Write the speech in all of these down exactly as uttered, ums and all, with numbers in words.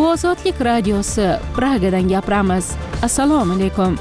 Bu Ozodlik radiosi, Pragadan gapiramiz. Assalomu alaykum.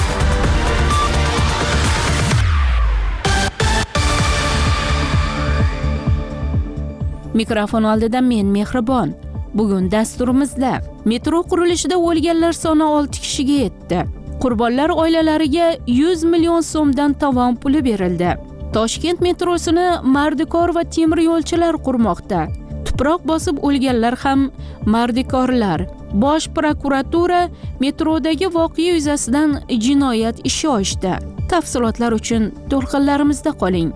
Mikrofon oldida men Mehribon. Bugun dasturimizda metro qurilishida o'lganlar soni olti kishiga yetdi. Qurbonlar oilalariga yuz million so'mdan tovon puli berildi. Toshkent metrosini mardikor va temir yo'lchilar qurmoqda. Tuproq bosib o'lganlar ham mardikorlar. Bosh prokuratura metrodagi voqea yuzasidan jinoyat ishi ochdi. Tafsilotlar uchun to'lqinlarimizda qoling.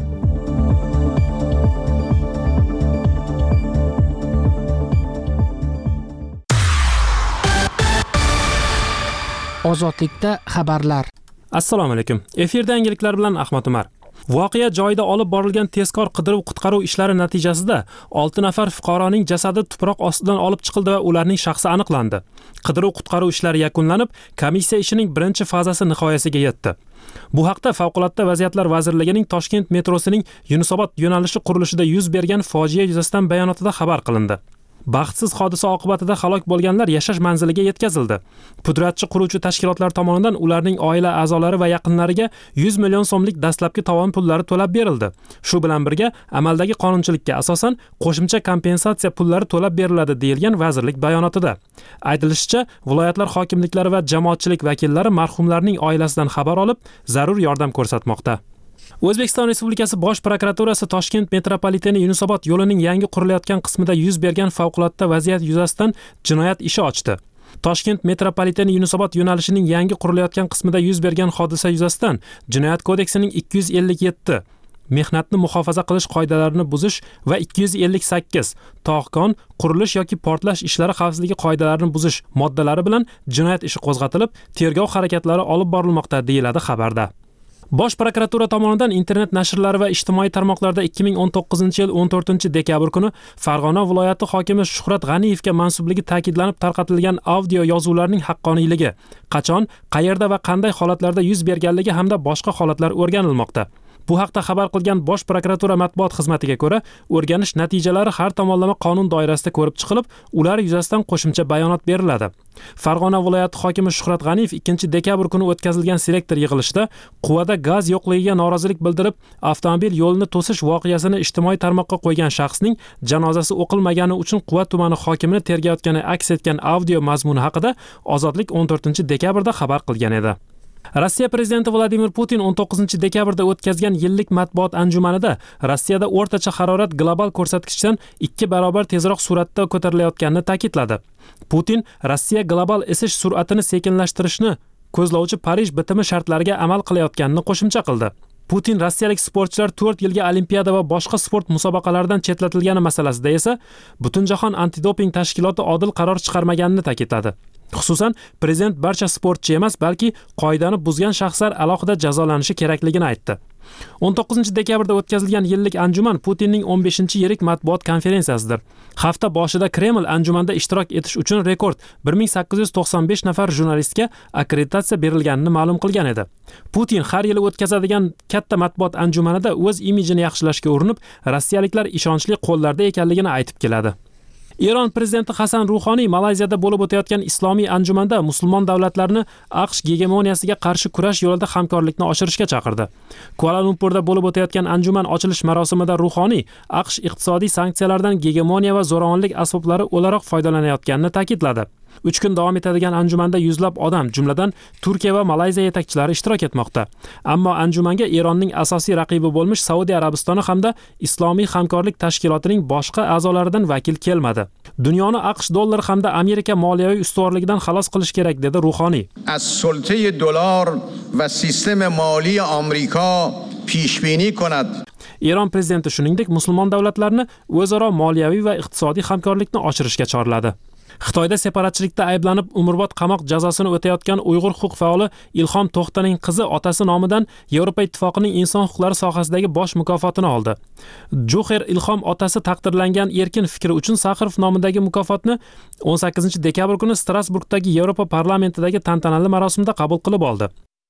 Ozodlikda xabarlar. Assalomu alaykum. Efirda yangiliklar bilan Ahmad Umar. Voqea joyida olib borilgan tezkor qidiruv-qutqaruv ishlari natijasida olti nafar fuqaroning jasadi tuproq ostidan olib chiqildi va ularning shaxsi aniqlandi. Qidiruv-qutqaruv ishlari yakunlanib, komissiya ishining birinchi fazasi nihoyasiga yetdi. Bu haqda Favqulodda vaziyatlar vazirligining Toshkent metrosining Yunusobod yo'nalishi qurilishida yuz bergan fojia yuzasidan bayonotida xabar qilindi. Baxtsiz hodisa oqibatida halok bo'lganlar yashash manziliga yetkazildi. Pudratchi quruvchi tashkilotlar tomonidan ularning oila a'zolari va yaqinlariga yuz million so'mlik dastlabki tovon pullari to'lab berildi. Shu bilan birga amaldagi qonunchilikka asosan qo'shimcha kompensatsiya pullari to'lab beriladi deyilgan vazirlik bayonotida. Aytilishicha, viloyatlar hokimliklari va jamoatchilik vakillari marhumlarning oilasidan xabar olib, zarur yordam ko'rsatmoqda. O'zbekiston Respublikasi Bosh prokuraturasi Toshkent metropoliteni Yunusobod yo'lining yangi qurilayotgan qismida yuz bergan favqulodda vaziyat yuzasidan jinoyat ishi ochdi. Toshkent metropoliteni Yunusobod yo'nalishining yangi qurilayotgan qismida yuz bergan hodisa yuzasidan Jinoyat kodeksining ikki yuz ellik yetti mehnatni muhofaza qilish qoidalarini buzish va ikki yuz ellik sakkiz tog'kon, qurilish yoki portlash ishlari xavfsizligi qoidalarini buzish moddalari bilan jinoyat ishi qo'zg'atilib, tergov harakatlari olib borilmoqda, deyiladi xabarda. Bosh prokuratura tomonidan internet nashrlari va ijtimoiy tarmoqlarda ikki ming o'n to'qqizinchi yil o'n to'rtinchi dekabr kuni Farg'ona viloyati hokimi Shuhrat G'aniyevga mansubligi ta'kidlanib tarqatilgan audio yozuvlarning haqqoniyligi, qachon, qayerda va qanday holatlarda yuz berganligi hamda boshqa holatlar o'rganilmoqda. Bu haqda xabar qilgan Bosh prokuratura matbuot xizmatiga ko'ra, o'rganish natijalari har tomonlama qonun doirasida ko'rib chiqilib, ular yuzasidan qo'shimcha bayonot beriladi. Farg'ona viloyati hokimi Shuhrat G'aniyev ikkinchi dekabr kuni o'tkazilgan selektor yig'ilishida Quvada gaz yo'qligiga norozilik bildirib, avtomobil yo'lini to'sish voqeasini ijtimoiy tarmoqqa qo'ygan shaxsning janozasi o'qilmagani uchun Quva tumani hokimini tergayotgani aks etgan audio mazmuni haqida Ozodlik o'n to'rtinchi dekabrda xabar qilgan edi. Rossiya prezidenti Vladimir Putin o'n to'qqizinchi dekabrda o'tkazgan yillik matbuot anjumanida Rossiyada o'rtacha harorat global ko'rsatkichdan ikki barobar tezroq sur'atda ko'tarilayotganini ta'kidladi. Putin Rossiya global isish sur'atini sekinlashtirishni ko'zlovchi Parij bitimi shartlariga amal qilayotganini qo'shimcha qildi. Putin rossiyalik sportchilar to'rt yilga olimpiada va boshqa sport musobaqalaridan chetlatilgani masalasida esa Butunjahon antidoping tashkiloti odil qaror chiqarmaganini ta'kidladi. Xususan, prezident barcha sportchi emas, balki qoidani buzgan shaxslar alohida jazolanishi kerakligini aytdi. o'n to'qqizinchi dekabrda o'tkazilgan yillik anjuman Putinning o'n beshinchi yirik matbuot konferensiyasidir. Hafta boshida Kreml anjumanda ishtirok etish uchun rekord bir ming sakkiz yuz to'qson besh nafar jurnalistga akkreditatsiya berilganini ma'lum qilgan edi. Putin har yili o'tkazadigan katta matbuot anjumanida o'z imijini yaxshilashga urinib, rossiyaliklar ishonchli qo'llarda ekanligini aytib keladi. Eron prezidenti Hasan Ruhoniy Malayziyada bo'lib o'tayotgan islomiy anjumanda musulmon davlatlarni AQSh gegemoniyasiga qarshi kurash yo'lida hamkorlikni oshirishga chaqirdi. Kuala Lumpurda bo'lib o'tayotgan anjuman ochilish marosimida Ruhoniy AQSh iqtisodiy sanksiyalardan gegemoniya va zo'ravonlik asboblari o'laroq foydalanayotganini ta'kidladi. uch kun davom etadigan anjumanda yuzlab odam, jumladan Turkiya va Malayziya yetakchilari ishtirok etmoqda. Ammo anjumanga Eronning asosiy raqibi bo'lmish Saudiya Arabistoni hamda Islomiy hamkorlik tashkilotining boshqa a'zolaridan vakil kelmadi. Dunyoni AQSh dollari hamda Amerika moliyaviy ustuvorligidan xalos qilish kerak, dedi Ruhoniy. Az sultay dollar va sistem moliy Amerika pishbini konad. Eron prezidenti shuningdek musulmon davlatlarni o'zaro moliyaviy va iqtisodiy hamkorlikni oshirishga chorladi. Xitoyda separatchilikda ayblanib umrbod qamoq jazosini o'tayotgan Uyg'ur huquq faoli Ilhom To'xtaning qizi otasi nomidan Yevropa Ittifoqining inson huquqlari sohasidagi bosh mukofotini oldi. Juher Ilhom otasi taqdirlangan erkin fikri uchun Sakharov nomidagi mukofotni o'n sakkizinchi dekabr kuni Strasburgdagi Yevropa parlamentidagi tantanali marosimda qabul qilib oldi.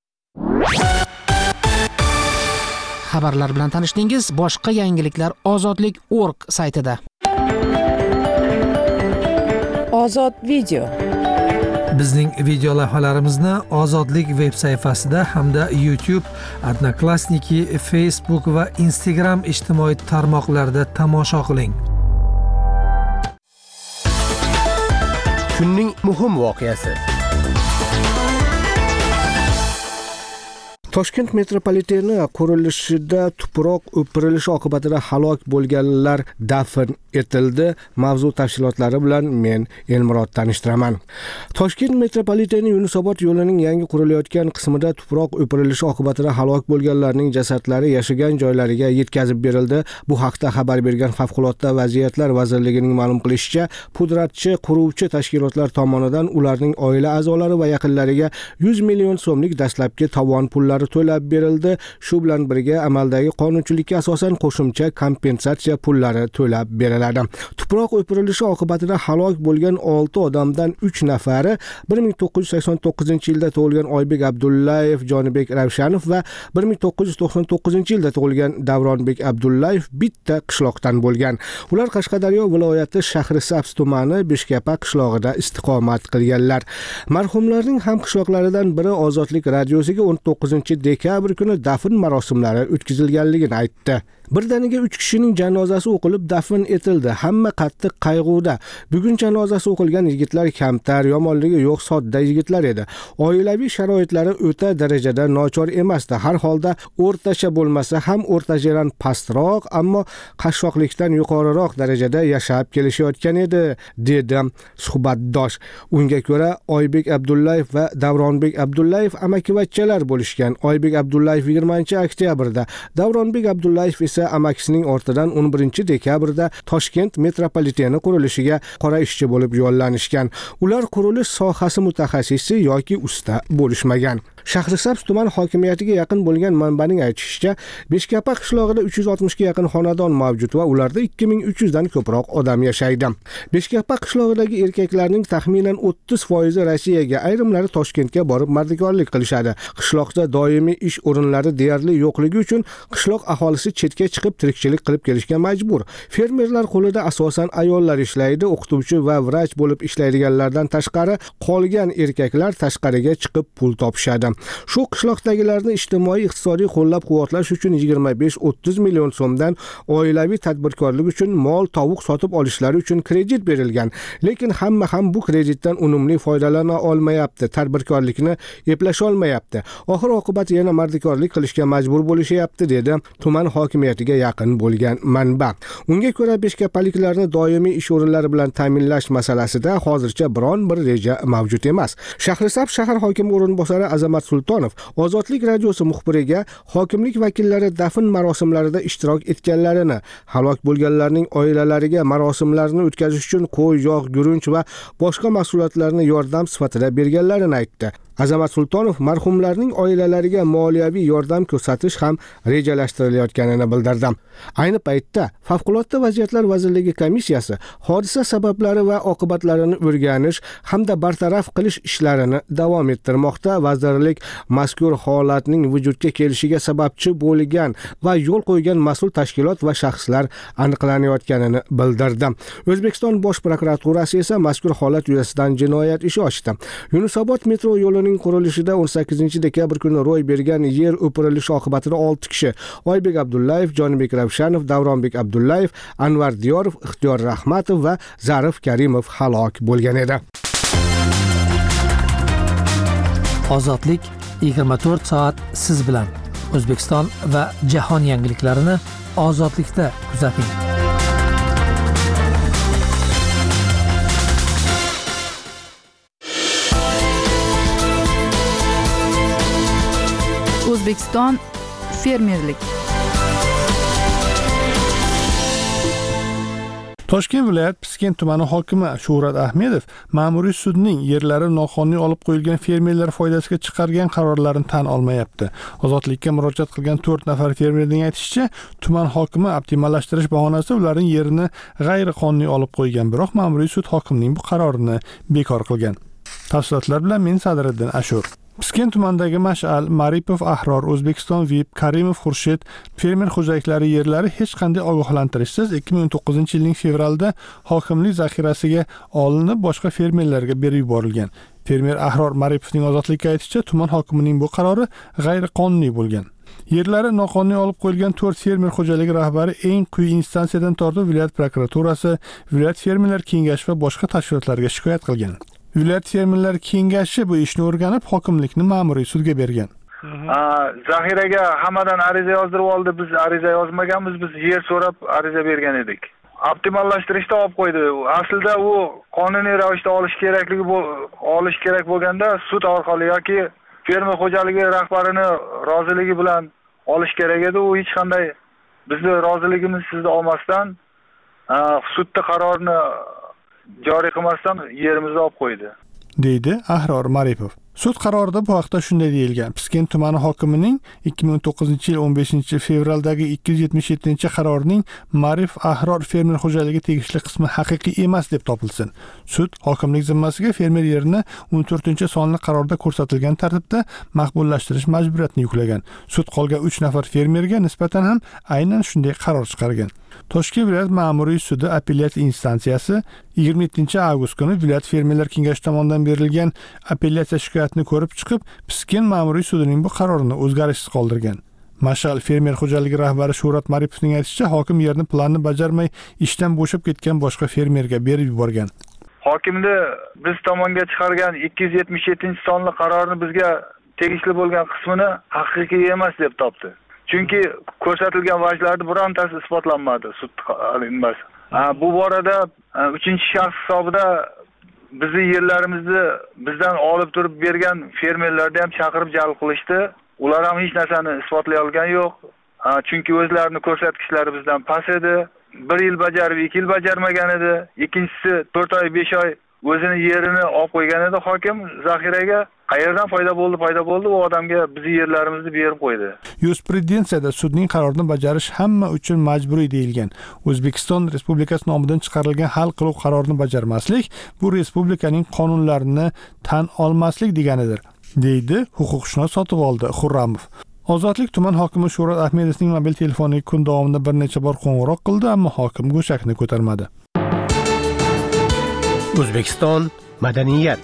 Xabarlar bilan tanishdingiz. Boshqa yangiliklar ozodlik точка org saytida. Ozod video. Bizning video lavhalarimizni Ozodlik veb sayfasida hamda YouTube, Odnoklassniki, Facebook va Instagram ijtimoiy tarmoqlarida tomosha qiling. Kunning muhim voqeasi. Toshkent metropoliteni qurilishida tuproq o'pirilishi oqibatida halok bo'lganlar dafn etildi. Mavzu tafsilotlari bilan men Elmurod tanishtiraman. Toshkent metropoliteni Yunusobod yo'lining yangi qurilayotgan qismida tuproq o'pirilishi oqibatida halok bo'lganlarning jasadlari yashagan joylariga yetkazib berildi. Bu haqda xabar bergan Favqulodda vaziyatlar vazirligining ma'lum qilishicha, pudratchi quruvchi tashkilotlar tomonidan ularning oila a'zolari va yaqinlariga yuz million so'mlik dastlabki tovon pullari to'lab berildi. Shu bilan birga amaldagi qonunchilikka asosan qo'shimcha kompensatsiya pullari to'lab beriladi. Tuproq o'pirilishi oqibatida halok bo'lgan olti odamdan uch nafari bir ming to'qqiz yuz sakson to'qqizinchi yilda tug'ilgan Oybek Abdullayev, Jonibek Ravshanov va bir ming to'qqiz yuz to'qson to'qqizinchi yilda tug'ilgan Davronbek Abdullayev bitta qishloqdan bo'lgan. Ular Qashqadaryo viloyati Shahrisabz tumani Beshkapa qishlog'ida istiqomat qilganlar. Marhumlarning ham qishloqlaridan biri Ozodlik radiosiga o'n to'qqizinchi dekabr kuni dafn marosimlari o'tkazilganligini aytdi. Birdaniga uch kishining janozasi o'qilib dafn etildi. Hamma qattiq qayg'uda. Bugun janozasi o'qilgan yigitlar kamtar, yomonligi yo'q, sodda yigitlar edi. Oilaviy sharoitlari o'ta darajada nochor emasdi. Har holda o'rtacha bo'lmasa ham o'rtachadan pastroq, ammo qashshoqlikdan yuqoriroq darajada yashab kelishayotgan edi, dedi suhbatdosh. Unga ko'ra Oybek Abdullayev va Davronbek Abdullayev amakivachchalar bo'lishgan. Oybek Abdullayev yigirmanchi oktyabrda, Davronbek Abdullayev esa amakisining ortidan o'n birinchi dekabrda Toshkent metropoliteni qurilishiga qora ishchi bo'lib yo'llanishgan. Ular qurilish sohasi mutaxassisi yoki usta bo'lishmagan. Shahrisabz tuman hokimiyatiga yaqin bo'lgan manbaning aytishicha, Beshkapa qishlog'ida uch yuz oltmishga yaqin xonadon mavjud va ularda ikki ming uch yuz dan ko'proq odam yashaydi. Beshkapa qishlog'idagi erkaklarning taxminan o'ttiz foizi Rossiyaga, ayrimlari Toshkentga borib mardikorlik qilishadi. Qishloqda doimiy ish o'rinlari deyarli yo'qligi uchun qishloq aholisi chetga chiqib tirikchilik qilib kelishga majbur. Fermerlar qo'lida asosan ayollar ishlaydi. O'qituvchi va vrach bo'lib ishlaydiganlardan tashqari qolgan erkaklar tashqariga chiqib pul topishadi. Shu qishloqdagilarni ijtimoiy iqtisodiy qo'llab-quvvatlash uchun yigirma besh o'ttiz million so'mdan oilaviy tadbirkorlik uchun mol, tovuq sotib olishlari uchun kredit berilgan. Lekin hamma ham bu kreditdan unumli foydalana olmayapti, tadbirkorlikni eplasha olmayapti. Oxir oqibat yana mardikorlik qilishga majbur bo'lishyapti, dedi tuman hokimiyatiga yaqin bo'lgan manba. Unga ko'ra beshkapaliklarni doimiy ish o'rinlari bilan ta'minlash masalasida hozircha biron bir reja mavjud emas. Shahrisabz shahar hokimi o'rinbosari Azamat Sultonov Ozodlik radiosi muxbiriga hokimlik vakillari dafn marosimlarida ishtirok etganlarini, halok bo'lganlarning oilalariga marosimlarni o'tkazish uchun qo'y, yog', guruch va boshqa mahsulotlarni yordam sifatida berganlarini aytdi. Azamat Sultonov marhumlarning oilalariga moliyaviy yordam ko'rsatish ham rejalashtirilayotganini bildirdi. Ayni paytda Favqulodda vaziyatlar vazirligi komissiyasi hodisa sabablari va oqibatlarini o'rganish hamda bartaraf qilish ishlarini davom ettirmoqda. Vazirlik mazkur holatning vujudga kelishiga sababchi bo'lgan va yo'l qo'ygan mas'ul tashkilot va shaxslar aniqlanayotganini bildirdi. O'zbekiston Bosh prokuraturasi esa mazkur holat yuzasidan jinoyat ishi ochdi. Yunusobod metro yo'lining qurilishida o'n sakkizinchi dekabr kuni ro'y bergan yer o'pirilishi oqibatida olti kishi, Oybek Abdullayev, Jonibek Ravshanov, Davronbek Abdullayev, Anvar Diyorov, Ixtiyor Rahmatov va Zarif Karimov halok bo'lgan edi. Ozodlik yigirma to'rt soat siz bilan. O'zbekiston va jahon yangiliklarini Ozodlikda kuzating. O'zbekiston fermerlik. Toshkent viloyat Piskent tumani hokimi Shuhrat Ahmedov ma'muriy sudning yerlari noqonuniy olib qo'yilgan fermerlar foydasiga chiqargan qarorlarini tan olmayapti. Ozodlikka murojaat qilgan to'rt nafar fermerning aytishicha, tuman hokimi optimallashtirish bahonasida ularning yerini g'ayriqonuniy olib qo'ygan, biroq ma'muriy sud hokimning bu qarorini bekor qilgan. Tafsilotlar bilan men Sadriddin Ashur. Piskent tumanidagi Mash'al, Maripov, Ahror, O'zbekiston V I P, Karimov, Xurshid fermer xo'jaliklari yerlari hech qanday ogohlantirishsiz ikki ming o'n to'qqizinchi yilning fevralida hokimlik zaxirasiga olinib, boshqa fermerlarga berib yuborilgan. Fermer Ahror Maripovning ozodlikka aytishicha, tuman hokimining bu qarori g'ayriqonuniy bo'lgan. Yerlari noqonuniy olib qo'yilgan to'rt fermer xo'jaligi rahbari eng quyi instansiyadan tortib viloyat prokuraturasi, viloyat fermerlar kengashi va boshqa tashkilotlarga shikoyat qilgan. Viloyat fermerlar kengashi bu ishni o'rganib, hokimlikni ma'muriy sudga bergan. Zaxiraga hammadan ariza yozdirib oldi. Biz ariza yozmaganmiz, biz yer so'rab ariza bergan edik. Optimallashtirishda olib qo'ydi. Aslida u qonuniy ravishda olish kerakligi bu olish kerak bo'lganda sud orqali yoki fermer xo'jaligi rahbarini roziligi bilan olish kerak edi. U hech qanday bizni roziligimiz sizni olmasdan sudda qarorni joriy qilmasdan yerimizni olib qo'ydi, deydi Ahror Maripov. Sud qarorida bu haqda shunday deyilgan. Piskent tumani hokimining ikki ming o'n to'qqizinchi yil o'n beshinchi fevraldagi ikki yuz yetmish yettinchi qarorining Marif Ahror fermer xo'jaligi tegishli qismi haqiqiy emas deb topilsin. Sud hokimlik zimmasiga fermer yerini o'n to'rtinchi sonli qarorda ko'rsatilgan tartibda maqbullashtirish majburiyatini yuklagan. Sud qolgan uch nafar fermerga nisbatan ham aynan shunday qaror chiqargan. Toshkent viloyat ma'muriy sudi apellyatsiya instansiyasi yigirma yettinchi avgust kuni viloyat fermerlar kengashi tomonidan berilgan apellyatsiya shikoyatini ko'rib chiqib, Piskent ma'muriy sudining bu qarorini o'zgarishsiz qoldirgan. Mashal fermer xo'jaligi rahbari Shuhrat Maripovning aytishicha, hokim yerni planni bajarmay ishdan bo'shab ketgan boshqa fermerga berib yuborgan. Hokimni biz tomonga chiqargan ikki yuz yetmish yettinchi sonli qarorni bizga tegishli bo'lgan qismini haqiqiy emas deb topdi. Chunki ko'rsatilgan vajlarning birontasi isbotlanmadi sud qilinmasi. Bu borada uchinchi shaxs hisobida bizni yerlarimizni bizdan olib turib bergan fermerlarni ham chaqirib jalb qilishdi. Ular ham hech narsani isbotlay olgan yo'q. Chunki o'zlarining ko'rsatkichlari bizdan past edi. bir yil bajarib, ikki yil bajarmagan edi. Ikkinchisi to'rt oy, besh oy o'zini yerini olib qo'ygan edi hokim zaxiraga. Qayerdan foyda bo'ldi, foyda bo'ldi, u odamga bizi yerlarimizni berib qo'ydi. Yurisprudentsiyada sudning qarorini bajarish hamma uchun majburiy deyilgan. O'zbekiston Respublikasi nomidan chiqarilgan hal qiluv qarorini bajarmaslik bu respublikaning qonunlarini tan olmaslik deganidir, deydi huquqshunos Sotivoldi Xurramov. Ozodlik tuman hokimi Shuhrat Ahmedovning mobil telefoniga kun davomida bir necha bor qo'ng'iroq qildi, ammo hokim go'shakni ko'tarmadi. O'zbekiston madaniyat.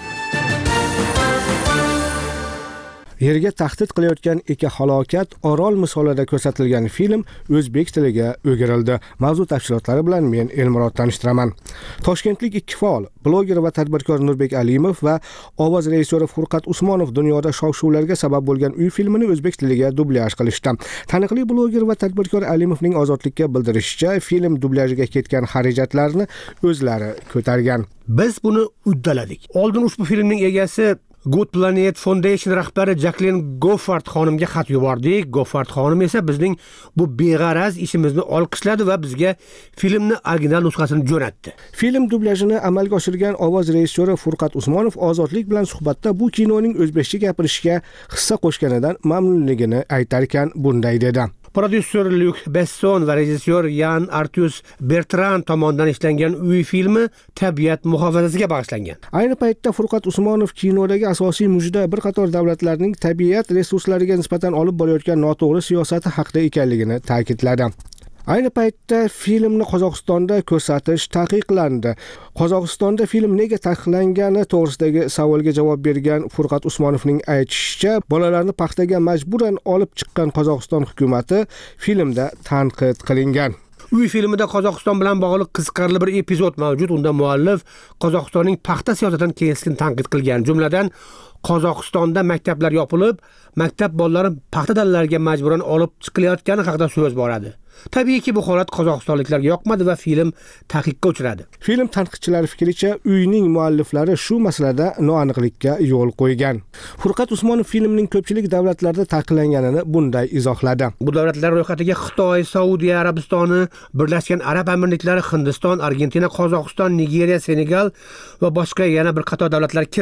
Yerga tahdid qilayotgan eka halokat Orol misolida ko'rsatilgan film o'zbek tiliga o'girildi. Mavzu tafsilotlari bilan men Elmurod tanishtiraman. Toshkentlik ikki faol, bloger va tadbirkor Nurbek Alimov va ovoz rejissyori Furqat Usmonov dunyoda shov-shuvlarga sabab bo'lgan uy filmini o'zbek tiliga dublyaj qilishdi. Taniqli bloger va tadbirkor Alimovning ozodlikka bildirishicha, film dublyajga ketgan xarajatlarni o'zlari ko'targan. Biz buni uddaladik. Oldin ushbu filmning egasi Good Planet Foundation rahbari Jacqueline Goffard xonimga xat yubordik. Goffard xonim esa bizning bu beg'araz ishimizni olqishladi va bizga filmni original nusxasini jo'natdi. Film dublyajini amalga oshirgan ovoz rejissyori Furqat Usmonov ozodlik bilan suhbatda bu kinoning o'zbekcha gapirishiga hissa qo'shganidan mamnunligini aytar ekan, bunday dedi. Prodyuser Luc Besson va rejissyor Yan Arthus Bertrand tomonidan ishlangan uy filmi tabiat muhofazasiga bag'ishlangan. Ayni paytda Furqat Usmonov kinodagi asosiy mujda bir qator davlatlarning tabiat resurslariga nisbatan olib borayotgan noto'g'ri siyosati haqida ekanligini ta'kidladi. Ayni paytda filmni Qozog'istonda ko'rsatish taqiqlandi. Qozog'istonda film nega taqiqlangani to'g'risidagi savolga javob bergan Furqat Usmonovning aytishicha, bolalarni paxtaga majburan olib chiqqan Qozog'iston hukumatı filmda tanqid qilingan. Uy filmida Qozog'iston bilan bog'liq qiziqarli bir epizod mavjud. Unda muallif Qozog'istonning paxta siyosatidan keskin tanqid qilgan. Jumladan, Qozog'istonda maktablar yopilib, maktab bolalari paxta dallalariga majburan olib chiqilayotgani haqida so'z boradi. Tabiiyki bu holat qozog'istonliklarga yoqmadi va film taqiqqa uchradi. Film tanqidchilari fikricha, uyning mualliflari shu masalada noaniqlikka yo'l qo'ygan. Furqat Usmonov filmning ko'pchilik davlatlarda taqiqlanganini bunday izohladi. Bu davlatlar ro'yxatiga Xitoy, Saudiya Arabistoni, Birlashgan Arab Amirliklari, Hindiston, Argentina, Qozog'iston, Nigeriya, Senegal va boshqa yana bir qator davlatlar kiradi.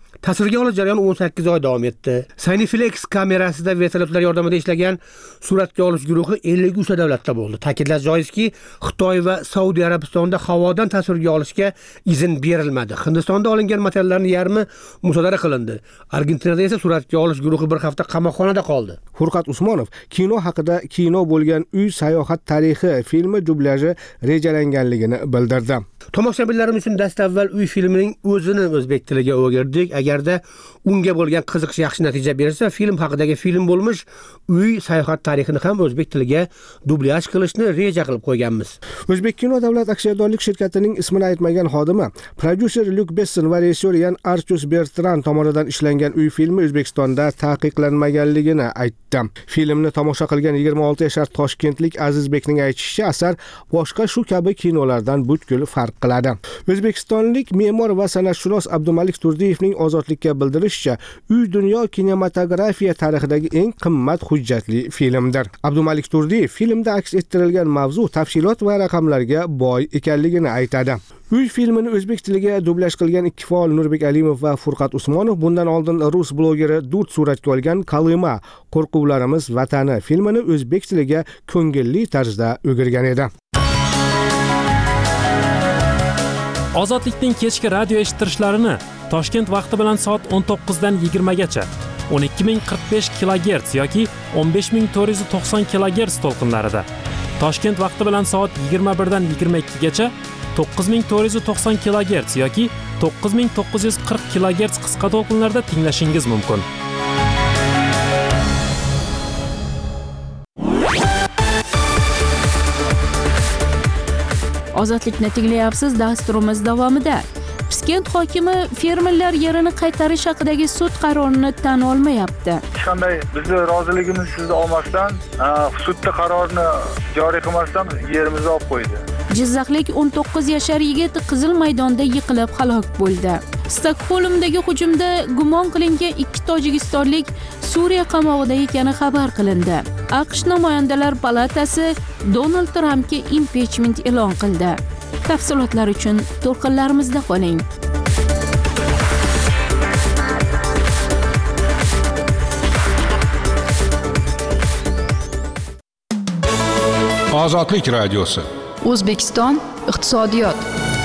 Tasvirga olish jarayoni o'n sakkiz oy davom etdi. Cineflex kamerasida vertolyotlar yordamida ishlagan suratga olish guruhi ellik uch davlatda bo'ldi. Ta'kidlash joizki, Xitoy va Saudiya Arabistonida havodan tasvirga olishga izn berilmadi. Hindistonda olingan materiallarning yarmi musodara qilindi. Argentinada esa suratga olish guruhi bir hafta qamoqxonada qoldi. Furqat Usmonov kino haqida kino bo'lgan Uy sayohat tarixi filmi dublyajı rejalanganligini bildirdi. Tomoshabinlarimiz uchun dastavval Uy filmining o'zini o'zbek tiliga o'girdik. Agarda unga bo'lgan qiziqish yaxshi natija bersa, film haqidagi film bo'lmish Uy sayohat tarixini ham o'zbek tiliga dublyaj qilishni reja qilib qo'yganmiz. O'zbek kino davlat aksiyadorlik shirkatining ismini aytmagan xodimi, prodyuser Luc Besson va rejissyor Yan Arthus Bertrand tomonidan ishlangan Uy filmi O'zbekistonda taqiqlanmaganligini aytdi. Filmni tomosha qilgan yigirma olti yashar toshkentlik Azizbekning aytishicha, asar boshqa shu kabi kinolardan butkul farq qiladi. O'zbekistonlik me'mor va san'atshunos Abdumalik Turdiyevning Ozodlikka bildirishicha, Uy dunyo kinematografiya tarixidagi eng qimmat hujjatli filmdir. Abdumalik Turdiyev filmda aks ettirilgan mavzu, tafsilot va raqamlarga boy ekanligini aytadi. Uy filmini o'zbek tiliga dublyaj qilgan ikki faol Nurbek Alimov va Furqat Usmonov bundan oldin rus blogeri Dud suratga olgan Kalima qo'rquvlarimiz vatani filmini o'zbek tiliga ko'ngilli tarzda o'girgan edi. Ozodlikning kechki radio eshittirishlarini Toshkent vaqti bilan soat o'n to'qqiz dan yigirma gacha o'n ikki ming qirq besh kilogerts yoki o'n besh ming to'rt yuz to'qson kilogerts to'lqinlarida, Toshkent vaqti bilan soat yigirma bir dan yigirma ikki gacha to'qqiz ming to'rt yuz to'qson kilogerts yoki to'qqiz ming to'qqiz yuz qirq kilogerts qisqa to'lqinlarda tinglashingiz mumkin. Ozodlikni tinglayapsiz. Dasturimiz davomida Piskent hokimi fermerlar yerini qaytarish haqidagi sud qarorini tan olmayapti. Hech qanday bizni roziligimizni olmasdan, sudda qarorni joriy qilmasdan yerimizni olib qo'ydi. Jizzaxlik o'n to'qqiz yashar yigit Qizil maydonda yiqilib halok bo'ldi. Stokgolmdagi hujumda gumon qilingan ikki tojikistonlik Suriya qamoqida ekani xabar qilindi. AQSh namoyandalar palatasi Donald Trampga impichment e'lon qildi. Tafsilotlar uchun to'lqinlarimizda qoling. Ozodlik radiosi. O'zbekiston iqtisodiyot.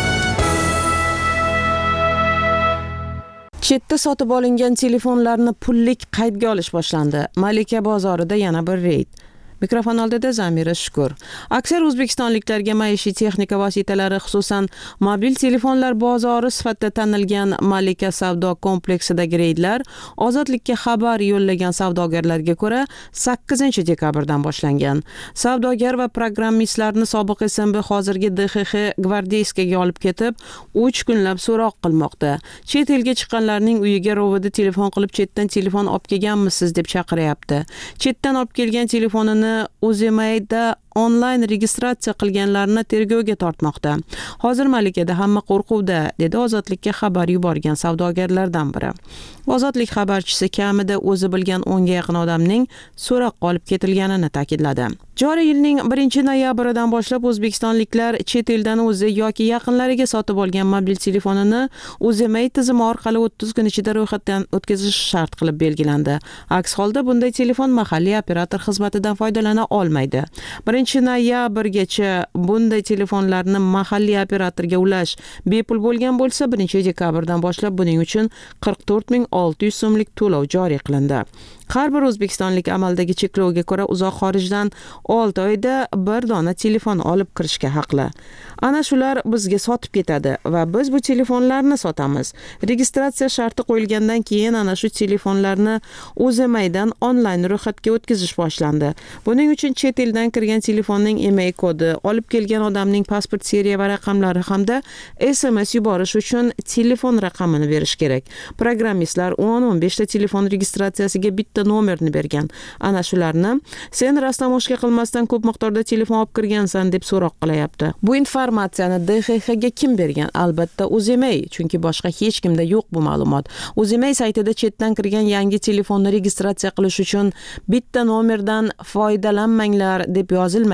Chetda sotib olingan telefonlarni pullik qaydga olish boshlandi. Malika bozorida yana bir reyd. Mikrofon oldida Zamira Shukur. Aksar o'zbekistonliklarga maishiy texnika vositalari, xususan mobil telefonlar bozori sifatida tanilgan Malika savdo kompleksidagi reydlar Ozodlikka xabar yo'llagan savdogarlarga ko'ra sakkizinchi dekabrdan boshlangan. Savdogar va programmistlarni sobiq S M B, hozirgi D X X gvardeyskaga olib ketib, uch kunlab so'roq qilmoqda. Chet elga chiqqanlarning uyiga rovida telefon qilib, chetdan telefon olib kelganmisiz deb chaqiryapti. Chetdan olib kelgan telefonini O'zimayda onlayn registratsiya qilganlarni tergovga tortmoqda. Hozir Malikada hamma qo'rquvda, dedi Ozodlikka xabar yuborgan savdogarlardan biri. Ozodlik xabarchisi kamida o'zi bilgan o'nga yaqin odamning so'roqqa olib ketilganini ta'kidladi. Joriy yilning birinchi noyabridan boshlab o'zbekistonliklar chet eldan o'zi yoki yaqinlariga sotib olgan mobil telefonini O'zimay tizimi orqali o'ttiz kun ichida ro'yxatdan o'tkazish shart qilib belgilandi. Aks holda bunday telefon mahalliy operator xizmatidan foydalana olmaydi. birinchi noyabrgacha bunday telefonlarni mahalliy operatorga ulash bepul bo'lgan bo'lsa, birinchi dekabrdan boshlab buning uchun qirq to'rt ming olti yuz so'mlik to'lov joriy qilindi. Har bir o'zbekistonlik amaldagi cheklovga ko'ra uzoq xorijdan olti oyda bir dona telefon olib kirishga haqli. Ana shular bizga sotib ketadi va biz bu telefonlarni sotamiz. Registratsiya sharti qo'yilgandan keyin ana shu telefonlarni O'zimaydan onlayn ro'yxatga o'tkazish boshlandi. Buning uchun chet eldan kirgan telefonning E M I kodi, olib kelgan odamning pasport seriya va raqamlari hamda S M S yuborish uchun telefon raqamini berish kerak. Programmistlar o'n o'n besh ta telefon registratsiyasiga bitta nomerni bergan. Ana shularni sen rastamoshka qilmasdan ko'p miqdorda telefon olib kirgansan deb so'roq qilyapti. Bu informatsiyani D X X ga kim bergan? Albatta O'zimay, chunki boshqa hech kimda yo'q bu ma'lumot. O'zimay saytida chetdan kirgan yangi telefonni registratsiya qilish uchun bitta nomerdan foydalanmanglar deb yozilmagan.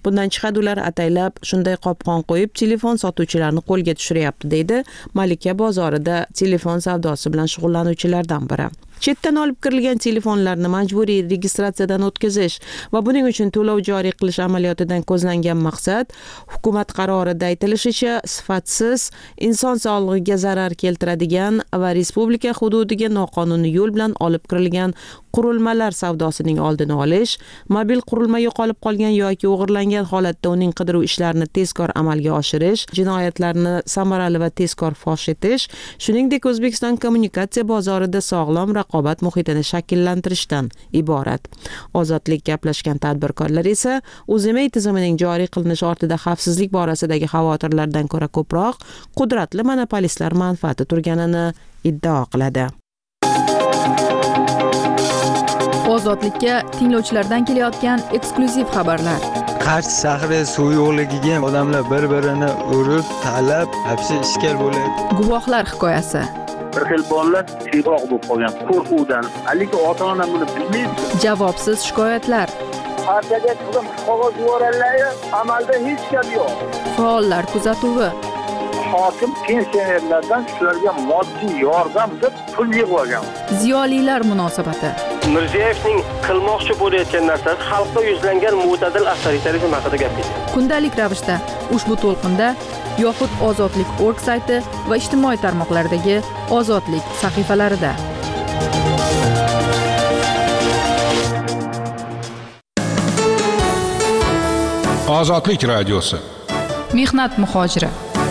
Bundan chiqadi ular ataylab shunday qopqon qo'yib telefon sotuvchilarni qo'lga tushiryapti, deydi Malika bozorida telefon savdosi bilan shug'ullanuvchilardan biri. Chetdan olib kirilgan telefonlarni majburiy registratsiyadan o'tkazish va buning uchun to'lov joriy qilish amaliyotidan ko'zlangan maqsad hukumat qarorida aytilishicha sifatsiz, inson sog'lig'iga zarar keltiradigan va respublika hududiga noqonuniy yo'l bilan olib kirilgan qurilmalar savdosining oldini olish, mobil qurilma yo'qolib qolgan yoki o'g'irlangan holatda uning qidiruv ishlarini tezkor amalga oshirish, jinoyatlarni samarali va tezkor fosh etish, shuningdek O'zbekiston kommunikatsiya bozorida sog'lom raqobat muhitini shakllantirishdan iborat. Ozodlik gaplashgan tadbirkorlar esa Uzimay tizimining joriy qilinishi ortida xavfsizlik borasidagi xavotirlardan ko'ra ko'proq qudratli monopolistlar manfaati turganini iddao qiladi. Ozodlikka tinglovchilardan kelayotgan eksklyuziv xabarlar. Qarshi shahri suv yo'qligiga odamlar bir-birini urib, talab, hapsi ishkal bo'ladi. Guvohlar hikoyasi. Bir xil bolalar tiyroq bo'lib qolgan qo'rquvdan, lekin ota-ona buni bilmaydi. Javobsiz shikoyatlar. Partiyaga turgan qog'oz yuborganlar, amalda hech gap yo'q. Faollar kuzatuvi. Hokim pensionerlardan shularga moddiy yordam deb pul yig'ib olgan. Ziyolilar munosabati. Mirziyoyevning qilmoqchi bo'layotgan narsasi xalqqa yuzlangan mo'tadil avtoritarizm haqida gapirdi. Kundalik ravishda ushbu to'lqinda yoxud Ozodlik nokta org sayti va ijtimoiy tarmoqlardagi Ozodlik sahifalarida. Ozodlik radiosi. Mehnat muhojiri.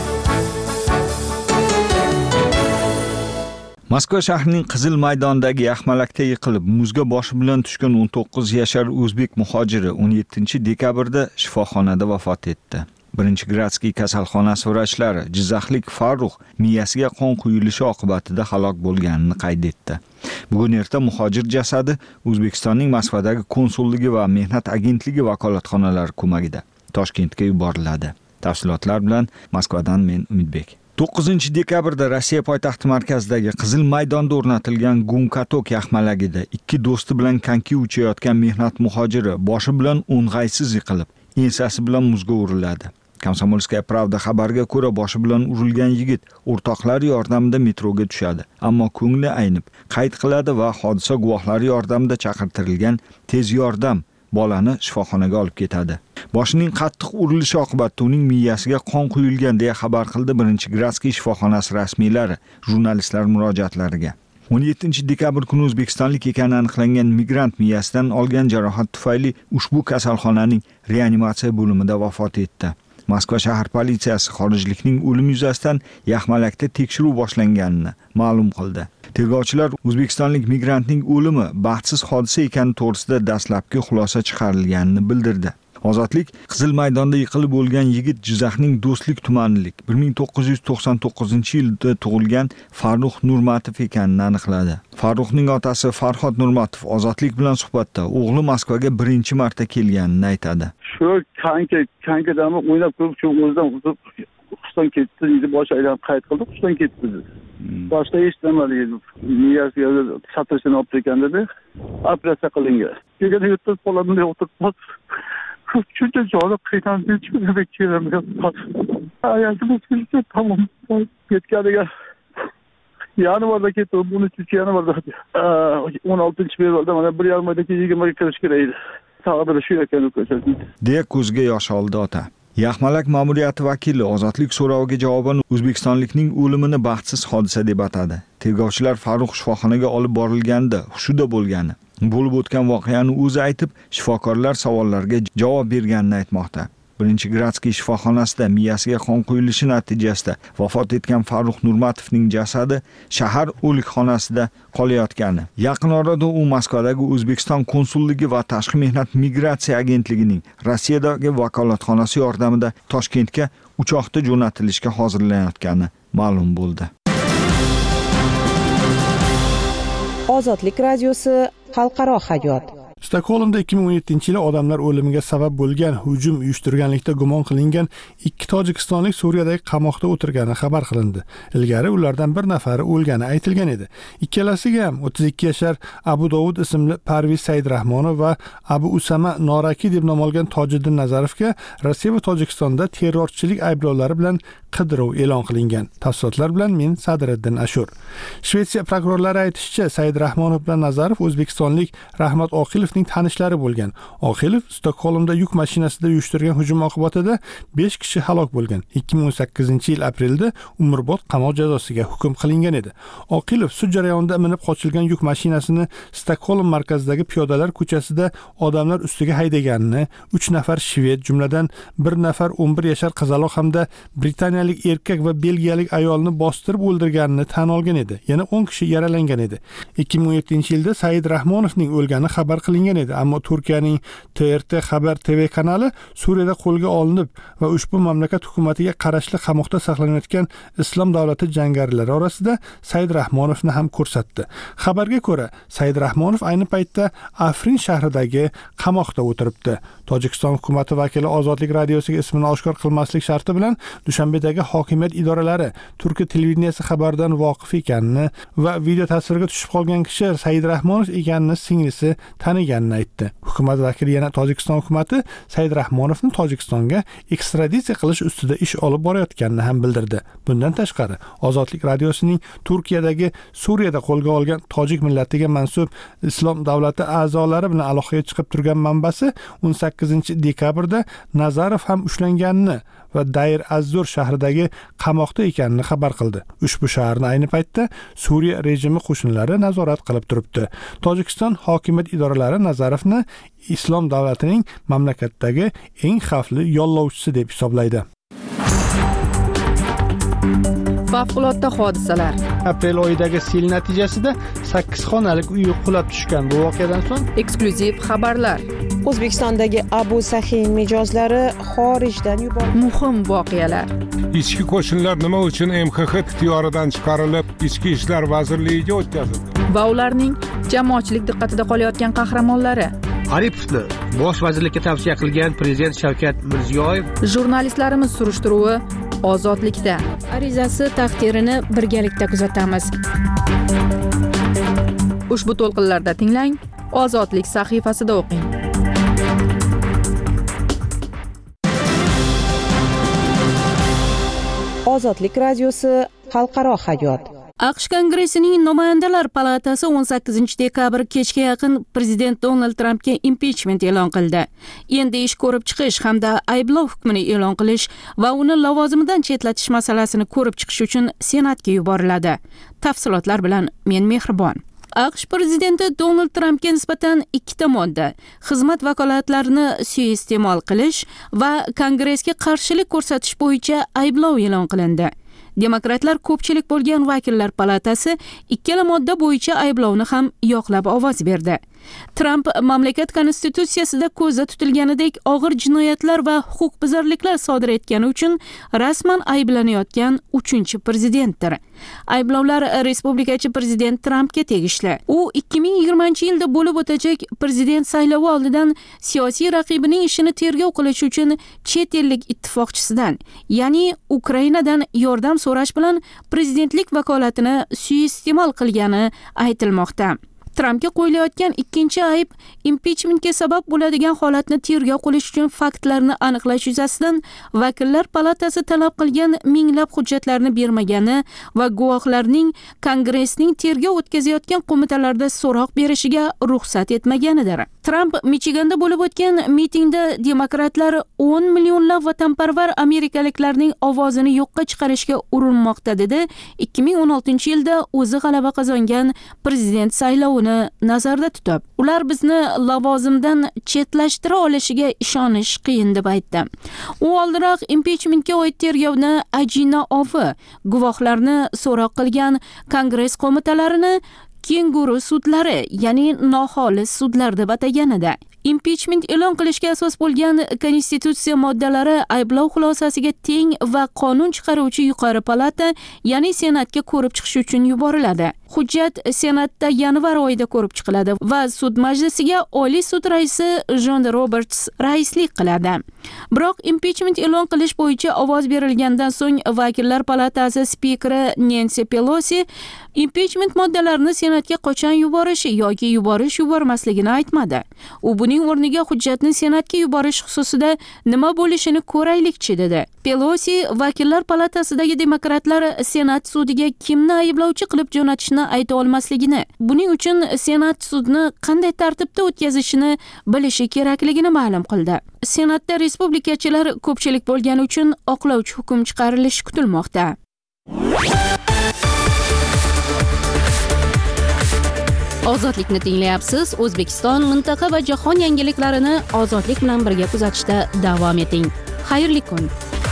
Moskva shahrining Qizil maydonidagi yaxmalakda yiqilib, muzga boshi bilan tushgan o'n to'qqiz yashar o'zbek muhojiri o'n yettinchi dekabrda shifoxonada vafot etdi. Birinchi Gradskiy kasalxonasi vrachlari Jizzaxlik Farruh miyasiga qon quyilishi oqibatida halok bo'lganini qayd etdi. Bugun erta muhojir jasadi O'zbekistonning Moskvadagi konsulligi va mehnat agentligi vakolatxonalari ko'magida Toshkentga yuboriladi. Tafsilotlar bilan Moskvadan men Umidbek. to'qqizinchi dekabrda Rossiya poytaxti markazidagi Qizil maydonda o'rnatilgan Gumkatok yaxmalagida ikki do'sti bilan konki uchayotgan mehnat muhojiri boshi bilan o'ng'aysiz yiqilib, ensasi bilan muzga uriladi. Komsomolskaya Pravda xabariga ko'ra boshi bilan urilgan yigit o'rtoqlari yordamida metroga tushadi, ammo ko'ngli aynib, qayd qiladi va hodisa guvohlari yordamida chaqirtirilgan tez yordam bolani shifoxonaga olib ketadi. Boshining qattiq urilishi oqibatida uning miyasiga qon quyilgan deya xabar qildi birinchi Gradskiy shifoxonasi rasmiylari jurnalistlar murojaatlariga. o'n yettinchi dekabr kuni o'zbekistonlik ekani aniqlangan migrant miyasidan olgan jarohat tufayli ushbu kasalxonaning reanimatsiya bo'limida vafot etdi. Moskva shahar politsiyasi xorijlikning o'limi yuzasidan yaxmalakda tekshiruv boshlanganini ma'lum qildi. Tergovchilar O'zbekistonlik migrantning o'limi baxtsiz hodisa ekani to'g'risida dastlabki xulosa chiqarilganini bildirdi. Ozodlik Qizil maydonda yiqilib bo'lgan yigit Jizzaxning Do'stlik tumanilik bir ming to'qqiz yuz to'qson to'qqizinchi yilda tug'ilgan Farruh Nurmatov ekanini aniqladi. Farruhning otasi Farhod Nurmatov Ozodlik bilan suhbatda o'g'li Moskvaga birinchi marta kelganini aytadi. Shu kanka kankadan o'ynab ko'rib, shu o'zidan Quston ketdi, dedi, bosh aylanib qayt qildi, Quston ketdi. Boshqa hech nima edi. Miyasiga satrishini olib ekan dedi. Operatsiya qilingan. Kelgan yurtda qo'limda o'tirib shuncha joyda qiynalib chiqib kelaman. Hayotim o'tib tamom ketganiga yanvarda ketdi, o'n uchinchi yanvarda o'n oltinchi fevralda mana bir yarim oydan keyin yigirmaga kirish kerak edi. Taqdiri shu ekan ko'rsatdi. deya ko'zga yosh oldi ota. Yaxmalak ma'muriyati vakili ozodlik so'roviga javoban O'zbekistonlikning o'limini baxtsiz hodisa deb atadi. Tergovchilar Farruh shifoxonaga olib borilganda hushida bo'lgani, bo'lib o'tgan voqeani o'zi aytib, shifokorlar savollarga javob berganini aytmoqda. Birinchi Gradskiy shifoxonasida miyasiga qon quyilishi natijasida vafot etgan Farruh Nurmatovning jasadi shahar o'likxonasida qolayotgani. Yaqin orada u Moskvadagi O'zbekiston konsulligi va tashqi mehnat migratsiya agentligining Rossiyadagi vakolatxonasi yordamida Toshkentga uchoqda jo'natilishga hozirlanayotgani ma'lum bo'ldi. Ozodlik radiosi xalqaro hayot. Stokgolmda ikki ming o'n yettinchi yili odamlar o'limiga sabab bo'lgan hujum uyushtirganlikda gumon qilingan ikki tojikistonlik Suriyadagi qamoqda o'tirgani xabar qilindi. Ilgari ulardan bir nafari o'lgani aytilgan edi. Ikkalasiga ham o'ttiz ikki yashar Abu Dovud ismli Parviz Saidrahmonov va Abu Usama Noraki deb nom olgan Tojiddin Nazarovga Rossiya va Tojikistonda terrorchilik ayblovlari bilan qidiruv e'lon qilingan. Tafsilotlar bilan men Sadriddin Ashur. Shvetsiya prokurorlari aytishicha, Saidrahmonov bilan Nazarov o'zbekistonlik Rahmat Oqilovning tanishlari bo'lgan. Oqilov Stokgolmda yuk mashinasida uyushtirgan hujum oqibatida besh kishi halok bo'lgan. ikki ming o'n sakkizinchi yil aprelda umrbod qamoq jazosiga hukm qilingan edi. Oqilov sud jarayonida minib qochilgan yuk mashinasini Stokgolm markazidagi piyodalar ko'chasida odamlar ustiga haydaganini, uch nafar shved, jumladan bir nafar o'n bir yashar qizaloq hamda britaniyalik erkak va belgiyalik ayolni bostirib o'ldirganini tan olgan edi. Yana o'n kishi yaralangan edi. ikki ming o'n yettinchi yilda Saidrahmonovning o'lgani xabar qilingan edi, ammo Turkiyaning T R T Xabar T V kanali Suriyada qo'lga olinib va ushbu mamlakat hukumatiga qarashli qamoqda saqlanayotgan Islom davlati jangarilari orasida Saidrahmonovni ham ko'rsatdi. Xabarga ko'ra, Saidrahmonov ayni paytda Afrin shahridagi qamoqda o'tiribdi. Tojikiston hukumati vakili Ozodlik radiosiga ismini oshkor qilmaslik sharti bilan Dushanbedagi hokimiyat idoralari Turkiya televideniyasi xabardan voqif ekanini va video tasvirga tushib qolgan kishi Saidrahmonov ekanini singlisi taniganini aytdi. Hukumat vakili yana Tojikiston hukumati Saidrahmonovni Tojikistonga ekstraditsiya qilish ustida ish olib borayotganini ham bildirdi. Bundan tashqari, Ozodlik radiosining Turkiyadagi Suriyada qo'lga olgan tojik millatiga mansub Islom davlati a'zolari bilan aloqaga chiqib turgan manbasi o'n sakkizinchi dekabrda Nazarov ham ushlanganini va Dayr Azzur shahridagi qamoqda ekanini xabar qildi. Ushbu shaharni ayni paytda Suriya rejimi qo'shinlari nazorat qilib turibdi. Tojikiston hokimiyat idoralari Nazarovni Islom davlatining mamlakatdagi eng xavfli yollovchisi deb hisoblaydi. Favqulodda hodisalar. Aprel oyidagi sel natijasida sakkiz xonalik uy qulab tushgan. Bu voqeadan so'ng eksklyuziv xabarlar. O'zbekistondagi Abu Sahin mijozlari xorijdan yuborildi. Muhim voqealar. Ichki qo'shinlar nima uchun M X X ixtiyoridan chiqarilib, Ichki ishlar vazirligiga o'tkazildi? Va ularning jamoatchilik diqqatida qolayotgan qahramonlari. Aripovni bosh vazirlikka tavsiya qilgan prezident Shavkat Mirziyoyev. Jurnalistlarimiz surishtiruvi Ozodlikda. Arizasi taqdirini birgalikda kuzatamiz. Ushbu to'lqinlarda tinglang, Ozodlik sahifasida o'qing. Ozodlik radiosi xalqaro hayot. AQSh Kongressining Namoyandalar palatasi o'n sakkizinchi dekabr kechga yaqin prezident Donald Trampga impichment e'lon qildi. Endi ish ko'rib chiqish hamda ayblov hukmini e'lon qilish va uni lavozimidan chetlatish masalasini ko'rib chiqish uchun Senatga yuboriladi. Tafsilotlar bilan men Mehribon. AQSh prezidenti Donald Trampga nisbatan ikkita modda xizmat vakolatlarini suiiste'mol qilish va Kongressga qarshilik ko'rsatish bo'yicha ayblov e'lon qilindi. Demokratlar ko'pchilik bo'lgan vakillar palatasi ikkala modda bo'yicha ayblovni ham yoqlab ovoz berdi. Tramp mamlakat konstitutsiyasida ko'zda tutilganidek og'ir jinoyatlar va huquqbuzarliklar sodir etgani uchun rasman ayblanayotgan uchinchi prezidentdir. Ayblovlar respublikachi prezident Trampga tegishli. U ikki ming yigirmanchi yilda bo'lib o'tajak prezident saylovi oldidan siyosiy raqibining ishini tergov qilish uchun chet ellik ittifoqchisidan, ya'ni Ukrainadan yordam so'rash bilan prezidentlik vakolatini suiiste'mol qilgani aytilmoqda. Trampga qo'yilayotgan ikkinchi ayb impichmentga sabab bo'ladigan holatni tergov qilish uchun faktlarni aniqlash yuzasidan vakillar palatasi talab qilgan minglab hujjatlarni bermagani va guvohlarning Kongressning tergov o'tkazayotgan qo'mitalarda so'roq berishiga ruxsat etmaganidir. Tramp Michiganda bo'lib o'tgan mitingda demokratlar o'n millionlab vatanparvar amerikaliklarning ovozini yo'qqa chiqarishga urinmoqda dedi. ikki ming o'n oltinchi yilda o'zi g'alaba qozongan prezident saylovini nazarda tutib, ular bizni lavozimdan chetlashtira olishiga ishonish qiyin deb aytdi. U oldinroq impichmentga oid tergovni ajina ovi, guvohlarni so'roq qilgan Kongress qo'mitalarini kenguru sudlari, ya'ni noxolis sudlar deb atagan edi. Impichment e'lon qilishga asos bo'lgan konstitutsiya moddalari ayblov xulosasiga teng va qonun chiqaruvchi yuqori palata, ya'ni Senatga ko'rib chiqish uchun yuboriladi. hujjat senatda yanvar oyida ko'rib chiqiladi va sud majlisiga Oliy sud raisi Jon Roberts raislik qiladi. Biroq impichment e'lon qilish bo'yicha ovoz berilgandan so'ng vakillar palatasi spikeri Nancy Pelosi impichment moddalarini senatga qachon yuborishi yoki yuborish yubormasligini aytmadi. U buning o'rniga hujjatni senatga yuborish xususida nima bo'lishini ko'raylikchi dedi. Pelosi vakillar palatasidagi demokratlar senat sudiga kimni ayblovchi qilib jo'natishni ayta olmasligini, buning uchun senat sudni qanday tartibda o'tkazishini bilishi kerakligini ma'lum qildi. Senatda respublikachilar ko'pchilik bo'lgani uchun oqlovchi hukm chiqarilishi kutilmoqda. Ozodlikni tinglayapsiz. O'zbekiston, mintaqa va jahon yangiliklarini ozodlik bilan birga kuzatishda davom eting. Xayrli kun.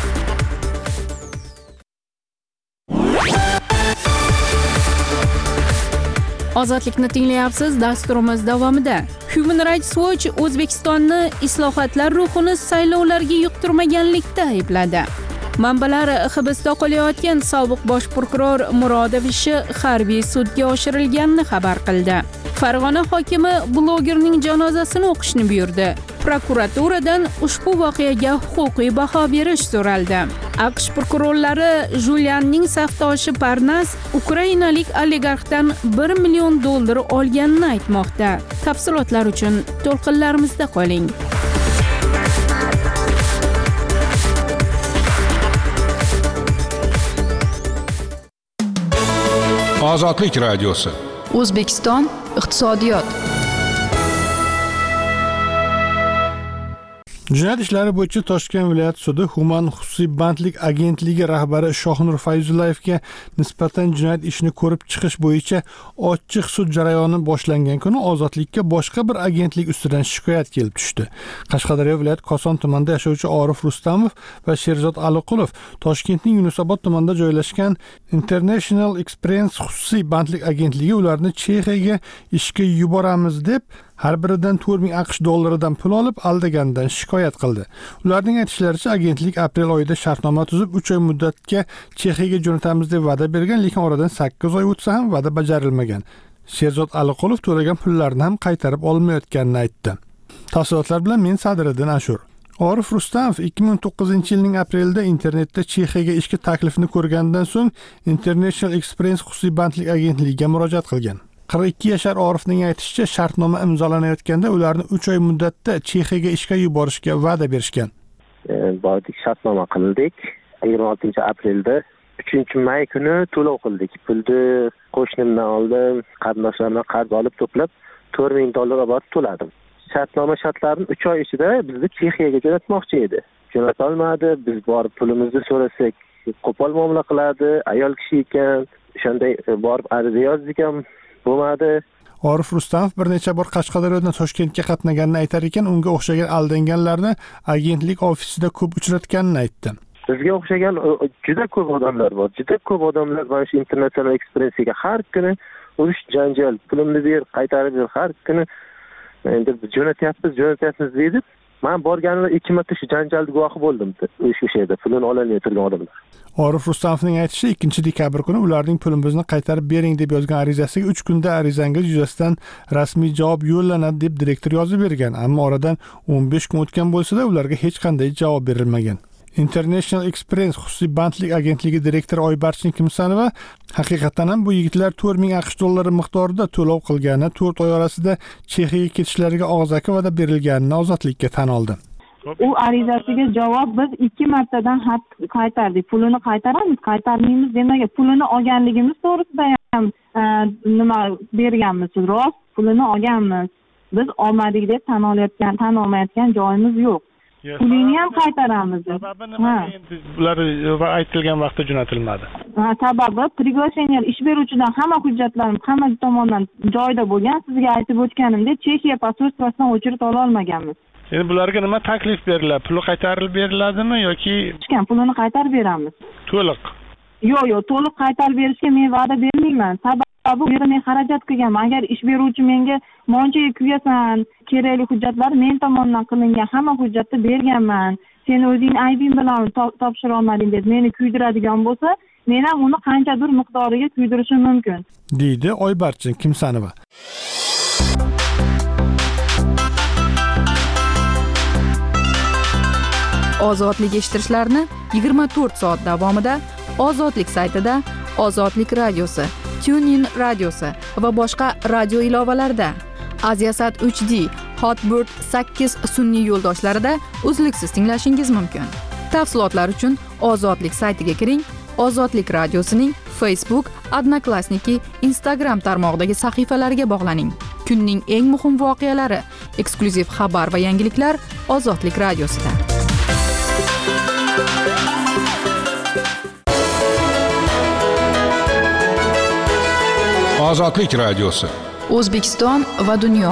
Ozodlikni tinglayapsiz. Dasturimiz davomida Human Rights Watch O'zbekistonni islohotlar ruhini saylovlarga yuqtirmaganlikda aybladi. Manbalar hibsda qolayotgan sobiq bosh prokuror Murodov ishi harbiy sudga oshirilganini xabar qildi. Farg'ona hokimi blogerning janozasini o'qishni buyurdi. Prokuraturadan ushbu voqeaga huquqiy baho berish so'raldi. AQSh prokurorlari Julianning safdoshi Parnas ukrainalik oligarxdan bir million dollar olganini aytmoqda. Tafsilotlar uchun to'lqinlarimizda qoling. Ozodlik radiosi. O'zbekiston iqtisodiyot. Jinoyat ishlari bo'yicha Toshkent viloyat sudi Human xususiy bandlik agentligi rahbari Shohnur Fayzullayevga nisbatan jinoyat ishini ko'rib chiqish bo'yicha ochiq sud jarayoni boshlangan kuni ozodlikka boshqa bir agentlik ustidan shikoyat kelib tushdi. Qashqadaryo viloyat Koson tumanida yashovchi Orif Rustamov va Sherzod Aliqulov Toshkentning Yunusobod tumanida joylashgan International Express xususiy bandlik agentligi ularni Chexiyaga ishga yuboramiz deb har biridan to'rt ming AQSh dollaridan pul olib aldaganidan shikoyat qildi. Ularning aytishlaricha agentlik aprel oyida shartnoma tuzib uch oy muddatga Chexiyaga jo'natamiz deb va'da bergan, lekin oradan sakkiz oy o'tsa ham va'da bajarilmagan. Sherzod Aliqulov to'lagan pullarni ham qaytarib olmayotganini aytdi. Tafsilotlar bilan men Sadriddin Ashur. Orif Rustamov ikki ming o'n to'qqizinchi yilning aprelida internetda Chexiyaga ishga taklifini ko'rgandan so'ng International Express xususiy bandlik agentligiga murojaat qilgan. qirq ikki yashar Orifning aytishicha, shartnoma imzolanayotganda ularni uch oy muddatda Chexiyaga ishga yuborishga va'da berishgan. Bordik, shartnoma qildik. yigirma oltinchi aprelda uchinchi may kuni to'lov qildik. Pulni qo'shnimdan oldim, qarindoshlarimdan qarz olib to'plab to'rt ming dollar borib to'ladim. Shartnoma shartlarini uch oy ichida bizni Chexiyaga jo'natmoqchi edi. Jo'nata olmadi. Biz borib pulimizni so'rasak, qo'pol muomala qiladi. Ayol kishi ekan, o'shanday borib ariza yozdik ham bo'lmadi. Orif Rustamov bir necha bor Qashqadaryodan Toshkentga qatnaganini aytar ekan, unga o'xshagan aldanganlarni agentlik ofisida ko'p uchratganini aytdi. Bizga o'xshagan juda ko'p odamlar bor. Juda ko'p odamlar mana shu International Expressga har kuni urush janjal, pulimni ber, qaytarib ber, har kuni endi jo'natyapmiz, jo'natyapmiz deydi. Men borganimda ikki marta shu janjalga guvohi bo'ldim. O'sha yerda pulini ololmay turgan odamlar. Orif Rustamovning aytishicha, ikkinchi dekabr kuni ularning pulimizni qaytarib bering deb yozgan arizasiga uch kunda arizangiz yuzasidan rasmiy javob yo'llanadi deb direktor yozib bergan, ammo oradan o'n besh kun o'tgan bo'lsa-da ularga hech qanday javob berilmagan. International Express xususiy bandlik agentligi direktori Oybarchin Kimsanova haqiqatan ham bu yigitlar to'rt ming AQSh dollari miqdorida to'lov qilgani, to'rt oy orasida Chexiyaga ketishlariga og'zaki va'da berilganini ozodlikka tan oldi. U arizasiga javob biz ikki martadan xat qaytardik. Pulini qaytaramiz, qaytarmaymiz demagan. Pulini olganligimiz to'g'risida ham nima berganmiz, rost pulini olganmiz. Biz olmadik deb tan olayotgan, tan olmayotgan joyimiz yo'q. Pulini ham qaytaramiz. Sababi nima endi bular aytilgan vaqtda jo'natilmadi? Ha, sababi приглашение ish beruvchidan hamma hujjatlarim hamma tomondan joyida bo'lgan. Sizga aytib o'tganimdek, Chexiya posolstvosidan o'chirib ola olmaganmiz. Endi bularga nima taklif beriladi? Puli qaytarib beriladimi yoki pulini qaytarib beramiz? To'liq. Yo'q, yo'q, to'liq qaytarib berishga men va'da bermayman. Sababi bu yerda men xarajat qilganman. Agar ish beruvchi menga monchaga kuyasan, kerakli hujjatlar men tomonidan qilingan hamma hujjatni berganman. Sen o'zing aybing bilan topshira olmading deb meni kuydiradigan bo'lsa, men ham uni qanchadir miqdoriga kuydirishim mumkin, deydi Oybarchin Kimsanova. Ozodlik eshittirishlarini yigirma to'rt soat davomida Ozodlik saytida, Ozodlik radiosi, TuneIn radiosi va boshqa radio ilovalarida, Aziasat uch D, Hotbird sakkiz sun'iy yo'ldoshlarida uzluksiz tinglashingiz mumkin. Tafsilotlar uchun Ozodlik saytiga kiring. Ozodlik radiosining Facebook, Odnoklassniki, Instagram tarmog'idagi sahifalariga bog'laning. Kunning eng muhim voqealari, eksklyuziv xabar va yangiliklar Ozodlik radiosida. Ozodlik radiosi. O'zbekiston va dunyo.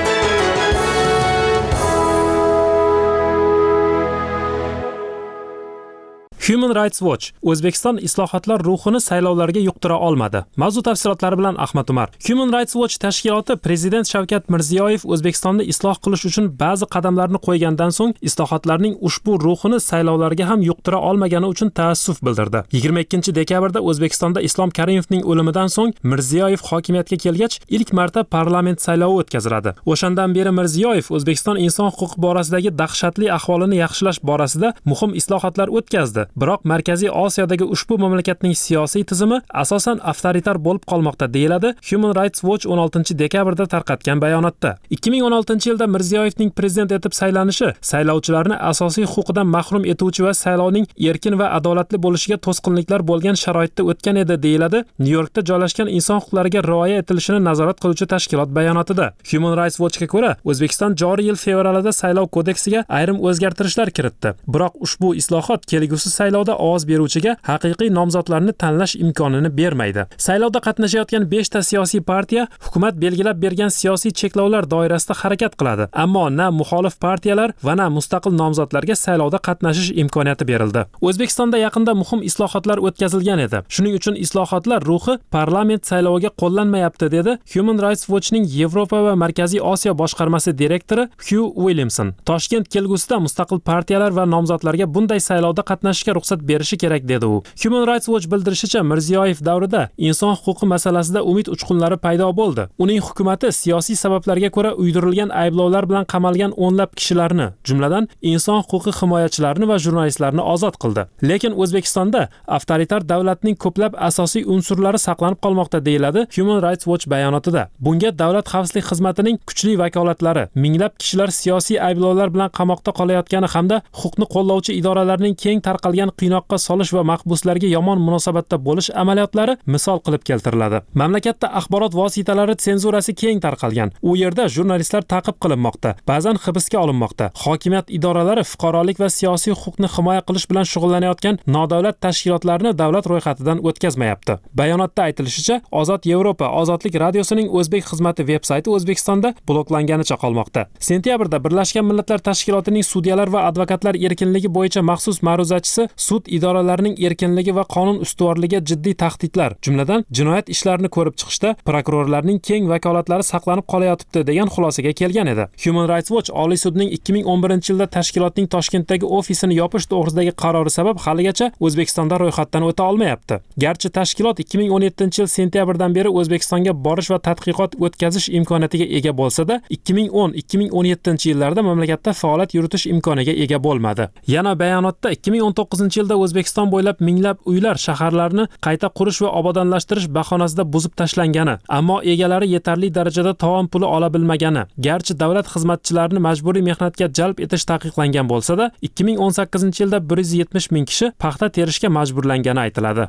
Human Rights Watch O'zbekiston islohotlar ruhini saylovlarga yuqtira olmadi. Mavzu tafsilotlari bilan Ahmad Umar. Human Rights Watch tashkiloti Prezident Shavkat Mirziyoyev O'zbekistonni isloh qilish uchun ba'zi qadamlarni qo'ygandan so'ng islohotlarning ushbu ruhini saylovlarga ham yuqtira olmagani uchun taassuf bildirdi. yigirma ikkinchi dekabrda O'zbekistonda Islom Karimovning o'limidan so'ng Mirziyoyev hokimiyatga kelgach, ilk marta parlament saylovi o'tkaziladi. O'shandan beri Mirziyoyev O'zbekiston inson huquqi borasidagi dahshatli ahvolini yaxshilash borasida muhim islohotlar o'tkazdi. Biroq Markaziy Osiyodagi ushbu mamlakatning siyosiy tizimi asosan avtoritar bo'lib qolmoqda, deyiladi Human Rights Watch o'n oltinchi dekabrda tarqatgan bayonotda. ikki ming o'n oltinchi yilda Mirziyoyevning prezident etib saylanishi saylovchilarni asosiy huquqidan mahrum etuvchi va saylovning erkin va adolatli bo'lishiga to'sqinliklar bo'lgan sharoitda o'tgan edi, deyiladi Nyu-Yorkda joylashgan inson huquqlariga rioya etilishini nazorat qiluvchi tashkilot bayonotida. Human Rights Watchga ko'ra, O'zbekiston joriy yil fevralida saylov kodeksiga ayrim o'zgartirishlar kiritdi. Biroq ushbu islohot kelgusi saylovda ovoz beruvchiga haqiqiy nomzodlarni tanlash imkonini bermaydi. Saylovda qatnashayotgan besh ta siyosiy partiya hukumat belgilab bergan siyosiy cheklovlar doirasida harakat qiladi, ammo na muxolif partiyalar va na mustaqil nomzodlarga saylovda qatnashish imkoniyati berildi. O'zbekistonda yaqinda muhim islohotlar o'tkazilgan edi. Shuning uchun islohotlar ruhi parlament sayloviga qo'llanmayapti, dedi Human Rights Watchning Yevropa va Markaziy Osiyo boshqarmasi direktori Hugh Williamson. Toshkent kelgusida mustaqil partiyalar va nomzodlarga bunday saylovda qatnashishga ruxsat berishi kerak, dedi u. Human Rights Watch bildirishicha, Mirziyoyev davrida inson huquqi masalasida umid uchqunlari paydo bo'ldi. Uning hukumatı siyosiy sabablarga ko'ra uydirilgan ayblovlar bilan qamalgan o'nlab kishilarni, jumladan inson huquqi himoyachilarini va jurnalistlarni ozod qildi. Lekin O'zbekistonda avtoritar davlatning ko'plab asosiy unsurlari saqlanib qolmoqda, deyiladi Human Rights Watch bayonotida. Bunga davlat xavfsizlik xizmatining kuchli vakolatlari, minglab kishilar siyosiy ayblovlar bilan qamoqda qolayotgani hamda huquqni qo'llovchi idoralarning keng tarqalgan qiynoqqa solish va mahbuslarga yomon munosabatda bo'lish amaliyotlari misol qilib keltiriladi. Mamlakatda axborot vositalari senzurasi keng tarqalgan. U yerda jurnalistlar ta'qib qilinmoqda, ba'zan hibsga olinmoqda. Hokimiyat idoralari fuqarolik va siyosiy huquqni himoya qilish bilan shug'ullanayotgan nodavlat tashkilotlarni davlat ro'yxatidan o'tkazmayapti. Bayonotda aytilishicha, Ozod Yevropa Ozodlik radiosining o'zbek xizmati veb-sayti O'zbekistonda bloklanganicha qolmoqda. Sentyabrda Birlashgan Millatlar Tashkilotining sudyalar va advokatlar erkinligi bo'yicha maxsus ma'ruzachisi sud idoralarining erkinligi va qonun ustuvorligiga jiddiy tahdidlar, jumladan jinoyat ishlarini ko'rib chiqishda prokurorlarning keng vakolatlari saqlanib qolayotibdi degan xulosaga kelgan edi. Human Rights Watch Oliy sudning ikki ming o'n birinchi yilda tashkilotning Toshkentdagi ofisini yopish to'g'risidagi qarori sabab haligacha O'zbekistonda ro'yxatdan o'ta olmayapti. Garchi tashkilot ikki ming o'n yettinchi yil sentyabrdan beri O'zbekistonga borish va tadqiqot o'tkazish imkoniyatiga ega bo'lsa-da, ikki ming o'n ikki ming o'n yettinchi yillarda mamlakatda faoliyat yuritish imkoniga ega bo'lmadi. Yana bayonotda ikki ming o'n to'qqizinchi yilda O'zbekiston bo'ylab minglab uylar, shaharlarni qayta qurish va obodonlashtirish bahonasida buzib tashlangani, ammo egalari yetarli darajada tovon puli ola bilmagani, garchi davlat xizmatchilarini majburiy mehnatga jalb etish taqiqlangan bo'lsa-da, ikki ming o'n sakkizinchi yilda bir yuz yetmish ming kishi paxta terishga majburlangani aytiladi.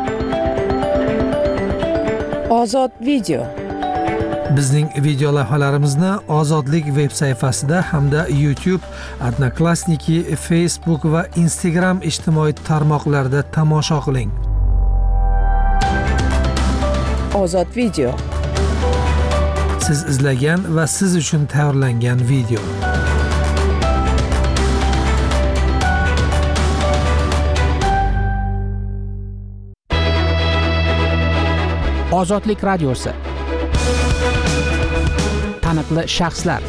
Ozod video. Bizning video lavhalarimizni Ozodlik veb sayfasida hamda YouTube, Odnoklassniki, Facebook va Instagram ijtimoiy tarmoqlarida tomosha qiling. Ozod video. Siz izlagan va siz uchun tayyorlangan video. Ozodlik radiosi. Taniqli shaxslar.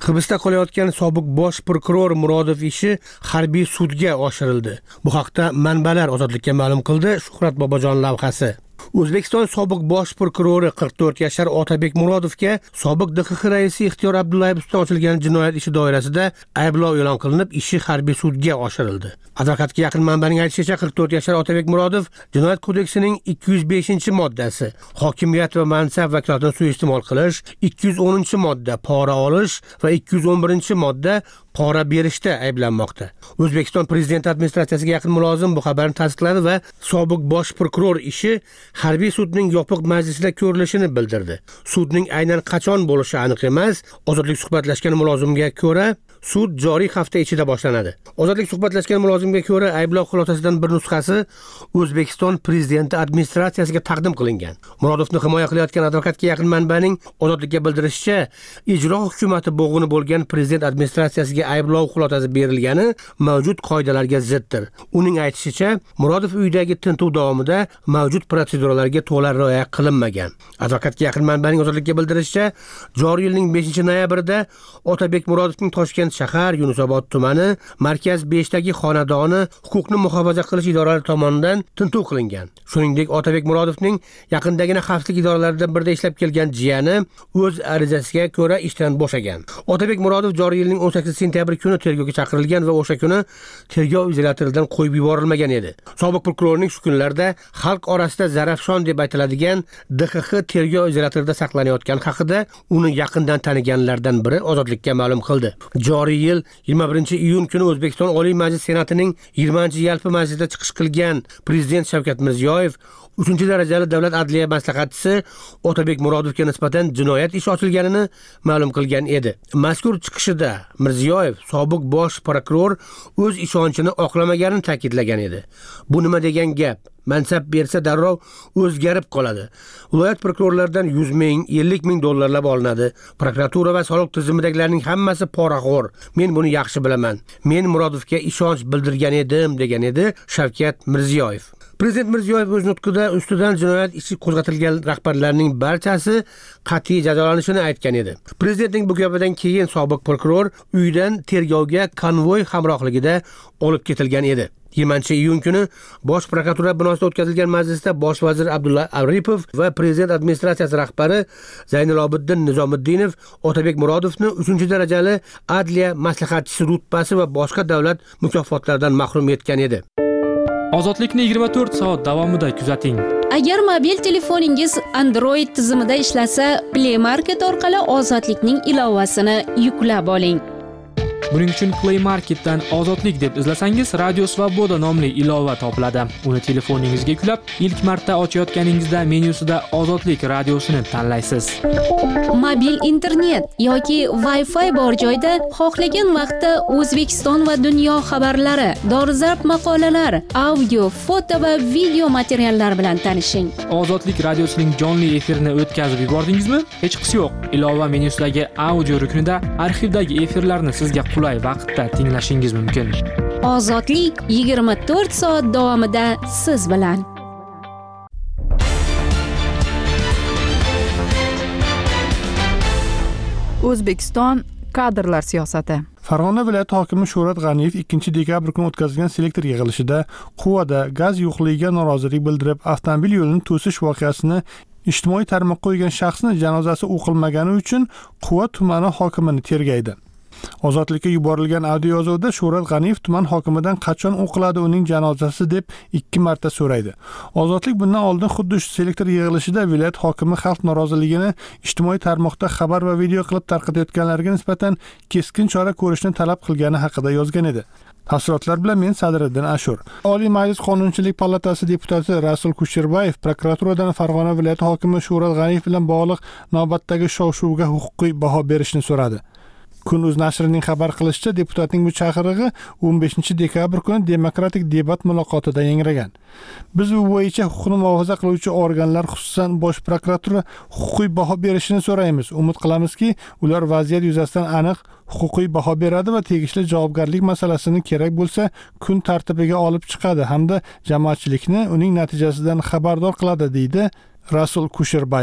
Hibsda qolayotgan sobiq bosh prokuror Murodov ishi harbiy sudga oshirildi. Bu haqda manbalar Ozodlikka ma'lum qildi Shuhrat Bobojon lavhasi. O'zbekiston sobiq bosh prokurori qirq to'rt yashar Otabek Murodovga sobiq D X X raisi Ixtiyor Abdullayev ustidan ochilgan jinoyat ishi doirasida ayblov e'lon qilinib, ishi harbiy sudga oshirildi. Advokatga yaqin manbaning aytishicha, qirq to'rt yashar Otabek Murodov Jinoyat kodeksining ikki yuz beshinchi moddasi hokimiyat va mansab vakolatini suiiste'mol qilish, ikki yuz o'ninchi modda pora olish va ikki yuz o'n birinchi modda pora berishda ayblanmoqda. O'zbekiston prezidenti administratsiyasiga yaqin mulozim bu xabarni tasdiqladi va sobiq bosh prokuror ishi harbiy sudning yopiq majlisida ko'rilishini bildirdi. Sudning aynan qachon bo'lishi aniq emas. Ozodlik suhbatlashgan mulozimga ko'ra, sud joriy hafta ichida boshlanadi. Ozodlik suhbatlashgan mulozimga ko'ra, ayblov xulosasidan bir nusxasi O'zbekiston prezidenti administratsiyasiga taqdim qilingan. Murodovni himoya qilayotgan advokatga yaqin manbaning Ozodlikka bildirishicha, ijro hukumati bo'g'ini bo'lgan prezident administratsiyasiga ayblov xulosasi berilgani mavjud qoidalarga ziddir. Uning aytishicha, Murodov uyidagi tintuv davomida mavjud protseduralarga to'la rioya qilinmagan. Advokatga yaqin manbaning Ozodlikka bildirishicha, joriy yilning beshinchi noyabrida Otabek Murodovning Toshkent shahar Yunusobod tumani Markaz beshdagi xonadoni huquqni muhofaza qilish idoralari tomonidan tintuv qilingan. Shuningdek, Otabek Murodovning yaqindagina xavfsizlik idoralaridan birida ishlab kelgan jiyani o'z arizasiga ko'ra ishdan bo'shagan. Otabek Murodov joriy yilning o'n sakkizinchi sentyabr kuni tergovga chaqirilgan va o'sha kuni tergov izolyatoridan qo'yib yuborilmagan edi. Sobiq prokurorning shu kunlarda xalq orasida Zarafshon deb aytiladigan D X X tergov izolyatorida saqlanayotgani haqida uni yaqindan taniganlardan biri Ozodlikka ma'lum qildi. Joriy yil yigirma birinchi iyun kuni O'zbekiston Oliy Majlis Senatining yigirmanchi yalpi majlisida chiqish qilgan Prezident Shavkat Mirziyoyev uchinchi darajali davlat adliya maslahatchisi Otabek Murodovga nisbatan jinoyat ishi ochilganini ma'lum qilgan edi. Mazkur chiqishida Mirziyoyev sobiq bosh prokuror o'z ishonchini oqlamaganini ta'kidlagan edi. Bu nima degan gap? Mansab bersa darrov o'zgarib qoladi. Viloyat prokurorlaridan yuz ming, ellik ming dollarlab olinadi. Prokuratura va soliq tizimidagilarning hammasi poraxo'r. Men buni yaxshi bilaman. Men Murodovga ishonch bildirgan edim, degan edi Shavkat Mirziyoyev. Prezident Mirziyoyev o'z nutqida ustidan jinoyat ishi qo'zg'atilgan rahbarlarning barchasi qat'iy jazolanishini aytgan edi. Prezidentning bu gapidan keyin sobiq prokuror uydan tergovga konvoy hamrohligida olib ketilgan edi. yigirmanchi iyun kuni Bosh prokuratura binosida o'tkazilgan majlisda bosh vazir Abdulla Aripov va prezident administratsiyasi rahbari Zaynilobiddin Nizomiddinov Otabek Murodovni uchinchi darajali adliya maslahatchisi rutbasi va boshqa davlat mukofotlaridan mahrum etgan edi. Ozodlikni yigirma to'rt soat davomida kuzating. Agar mobil telefoningiz Android tizimida ishlasa, Play Market orqali Ozodlikning ilovasini yuklab oling. Buning uchun Play Marketdan Ozodlik deb izlasangiz, Radio Svoboda nomli ilova topiladi. Uni telefoningizga yuklab, ilk marta ochayotganingizda menyusida Ozodlik radiosini tanlaysiz. Mobil internet yoki Wi-Fi bor joyda xohlagan vaqtda O'zbekiston va dunyo xabarlari, dolzarb maqolalar, audio, foto va video materiallar bilan tanishing. Ozodlik radiosining jonli efirini o'tkazib yubordingizmi? Hech qisi yo'q. Ilova menyusidagi audio ruknida arxivdagi efirlarni sizga qulay vaqtda tinglashingiz mumkin. Ozodlik yigirma to'rt soat davomida siz bilan. O'zbekiston kadrlar siyosati. Farg'ona viloyati hokimi Shuhrat G'aniyev ikkinchi dekabr kuni o'tkazilgan selektor yig'ilishida Quvada gaz yo'qligiga norozilik bildirib, avtomobil yo'lini to'sish voqeasini ijtimoiy tarmoqqa qo'ygan shaxsni janozasi o'qilmagani uchun Quva tumani hokimini tergaydi. Ozodlikka yuborilgan audio yozuvda Shuhrat G'aniyev tuman hokimidan qachon o'qiladi uning janozasi deb ikki marta so'raydi. Ozodlik bundan oldin xuddi shu selektor yig'ilishida viloyat hokimi xalq noroziligini ijtimoiy tarmoqda xabar va video qilib tarqatayotganlarga nisbatan keskin chora ko'rishni talab qilgani haqida yozgan edi. Tafsilotlar bilan men Sadriddin Ashur. Oliy Majlis Qonunchilik palatasi deputati Rasul Kusherbayev prokuraturadan Farg'ona viloyati hokimi Shuhrat G'aniyev bilan bog'liq navbatdagi shov-shuvga huquqiy baho berishni so'radi. Kun.uz nashrining xabar qilishicha, deputatning bu chaqirig'i o'n beshinchi dekabr kuni demokratik debat muloqotida yangragan. Biz bu bo'yicha huquqni muhofaza qiluvchi organlar, xususan Bosh prokuratura huquqiy baho berishini so'raymiz. Umid qilamizki, ular vaziyat yuzasidan aniq huquqiy baho beradi va tegishli javobgarlik masalasini kerak bo'lsa kun tartibiga olib chiqadi hamda jamoatchilikni uning natijasidan xabardor qiladi, deydi Rasul Kusherbayev.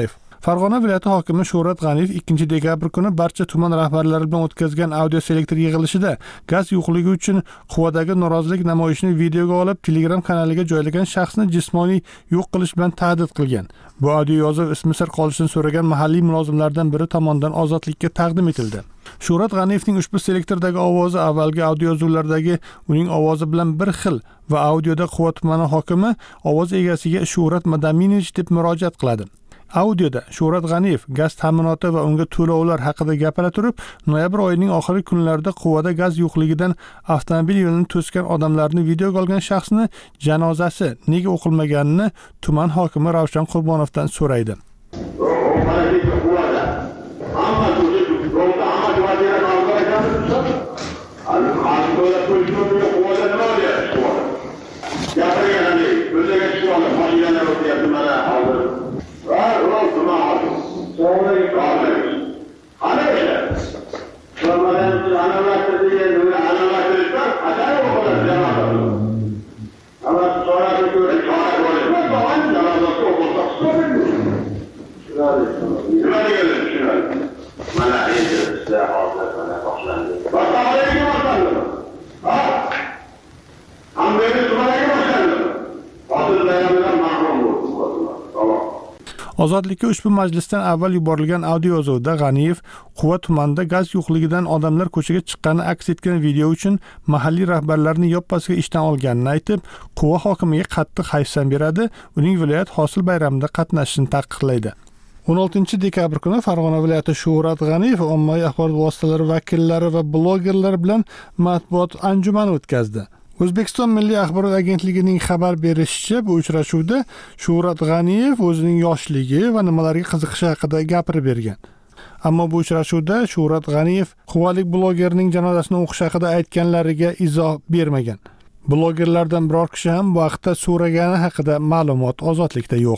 Farg'ona viloyati hokimi Shuhrat G'aniyev ikkinchi dekabr kuni barcha tuman rahbarlari bilan o'tkazgan audio selektor yig'ilishida gaz yo'qligi uchun Quvadagi norozilik namoyishini videoga olib Telegram kanaliga joylagan shaxsni jismoniy yo'q qilish bilan tahdid qilgan. Bu audio yozuv ismi sir qolishini so'ragan mahalliy mulozimlardan biri tomonidan ozodlikka taqdim etildi. Shuhrat G'aniyevning ushbu selektordagi ovozi avvalgi audio yozuvlardagi uning ovozi bilan bir xil va audioda Quva tumani hokimi ovoz egasiga Shuhrat Madaminovich deb murojaat qiladi. Audioda Shuhrat G'aniyev gaz ta'minoti va unga to'lovlar haqida gapira turib, noyabr oyining oxirgi kunlarida Quvada gaz yo'qligidan avtomobil yo'lini to'sgan odamlarni videoga olgan shaxsni janozasi nega o'qilmaganini tuman hokimi Ravshan Qurbonovdan so'raydi. Ozodlikka ushbu majlisdan avval yuborilgan audio yozuvda G'aniyev Quva tumanida gaz yo'qligidan odamlar ko'chaga chiqqani aks etgan video uchun mahalliy rahbarlarni yoppasiga ishdan olganini aytib, Quva hokimiga qattiq hayfsan beradi, uning viloyat hosil bayramida qatnashishini taqiqlaydi. o'n oltinchi dekabr kuni Farg'ona viloyati Shuhrat G'aniyev ommaviy axborot vositalari vakillari va blogerlar bilan matbuot anjumani o'tkazdi. O'zbekiston Milliy axborot agentligining xabar berishicha, bu uchrashuvda Shuhrat G'aniyev o'zining yoshligi va nimalarga qiziqishi haqida gapirib bergan. Ammo bu uchrashuvda Shuhrat G'aniyev quvalik blogerning janozasini o'qish haqida aytganlariga izoh bermagan. Blogerlardan biror kishi ham bu haqda so'ragani haqida ma'lumot Ozodlikda yo'q.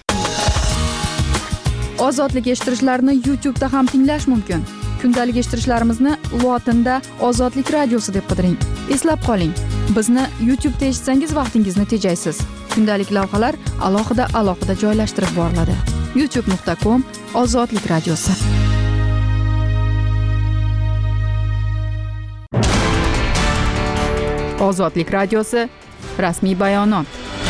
Ozodlik eshittirishlarni YouTube'da ham tinglash mumkin. Kundalik eshittirishlarimizni lotinda Ozodlik radiosi deb qidiring. Eslab qoling, bizni YouTube'da eshitsangiz vaqtingizni tejaysiz. Kundalik lavhalar alohida alohida joylashtirib boriladi. youtube nuqta com Ozodlik radiosi. Ozodlik radiosi rasmiy bayonot.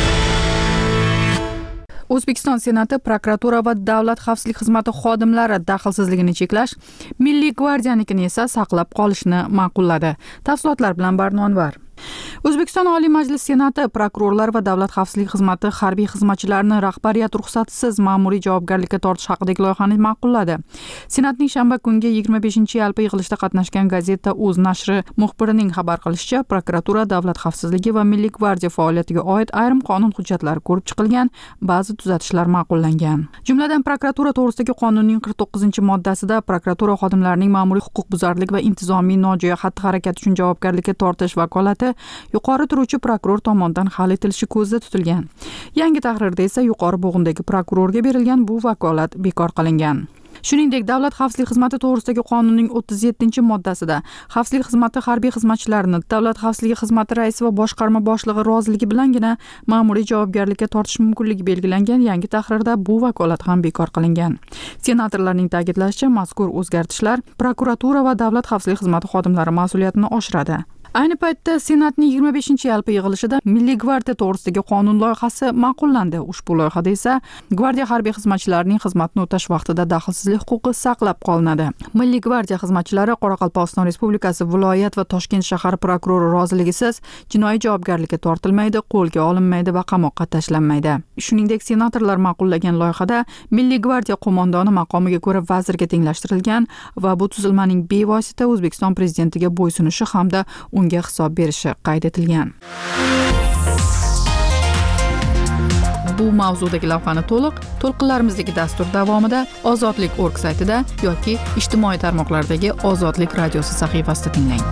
O'zbekiston Senati prokuratura va davlat xavfsizlik xizmati xodimlari daxlsizligini cheklash, Milliy gvardiyanikini esa saqlab qolishni ma'qulladi. Tafsilotlar bilan Barnonvar. O'zbekiston Oliy Majlis Senati prokurorlar va davlat xavfsizlik xizmati harbiy xizmatchilarini rahbariyat ruxsatisiz ma'muriy javobgarlikka tortish haqidagi loyihani ma'qulladi. Senatning shanba kungi yigirma beshinchi yalpi yig'ilishida qatnashgan gazeta O'z nashri muxbirining xabar qilishicha, prokuratura, davlat xavfsizligi va Milliy gvardiya faoliyatiga oid ayrim qonun hujjatlari ko'rib chiqilgan, ba'zi tuzatishlar ma'qullangan. Jumladan, prokuratura to'g'risidagi qonunning qirq to'qqizinchi moddasida prokuratura xodimlarining ma'muriy huquqbuzarlik va intizomiy nojo'ya xatti-harakat uchun javobgarlikka tortish vakolati yuqori turuvchi prokuror tomonidan hal etilishi ko'zda tutilgan. Yangi tahrirda esa yuqori bo'g'indagi prokurorga berilgan bu vakolat bekor qilingan. Shuningdek, davlat xavfsizlik xizmati to'g'risidagi qonunning o'ttiz yettinchi moddasida xavfsizlik xizmati harbiy xizmatchilarini davlat xavfsizligi xizmati raisi va boshqarma boshlig'i roziligi bilangina ma'muriy javobgarlikka tortish mumkinligi belgilangan. Yangi tahrirda bu vakolat ham bekor qilingan. Senatorlarning ta'kidlashicha, mazkur o'zgartishlar prokuratura va davlat xavfsizlik xizmati xodimlari mas'uliyatini oshiradi. Ayni paytda Senatning yigirma beshinchi yalpi yig'ilishida Milliy gvardiya to'g'risidagi qonun loyihasi ma'qullandi. Ushbu loyihada esa gvardiya harbiy xizmatchilarining xizmatni o'tash vaqtida daxlsizlik huquqi saqlab qolinadi. Milliy gvardiya xizmatchilari Qoraqalpog'iston Respublikasi viloyat va Toshkent shahar prokurori roziligisiz jinoiy javobgarlikka tortilmaydi, qo'lga olinmaydi va qamoqqa tashlanmaydi. Shuningdek, senatorlar ma'qullagan loyihada Milliy gvardiya qo'mondoni maqomiga ko'ra vazirga tenglashtirilgan va bu tuzilmaning bevosita O'zbekiston prezidentiga bo'ysunishi hamda unga hisob berishi qayd etilgan. Bu mavzudagi lavhani to'liq to'lqinlarimizdagi dastur davomida Ozodlik nokta org saytida yoki ijtimoiy tarmoqlardagi Ozodlik radiosi sahifasida tinglang.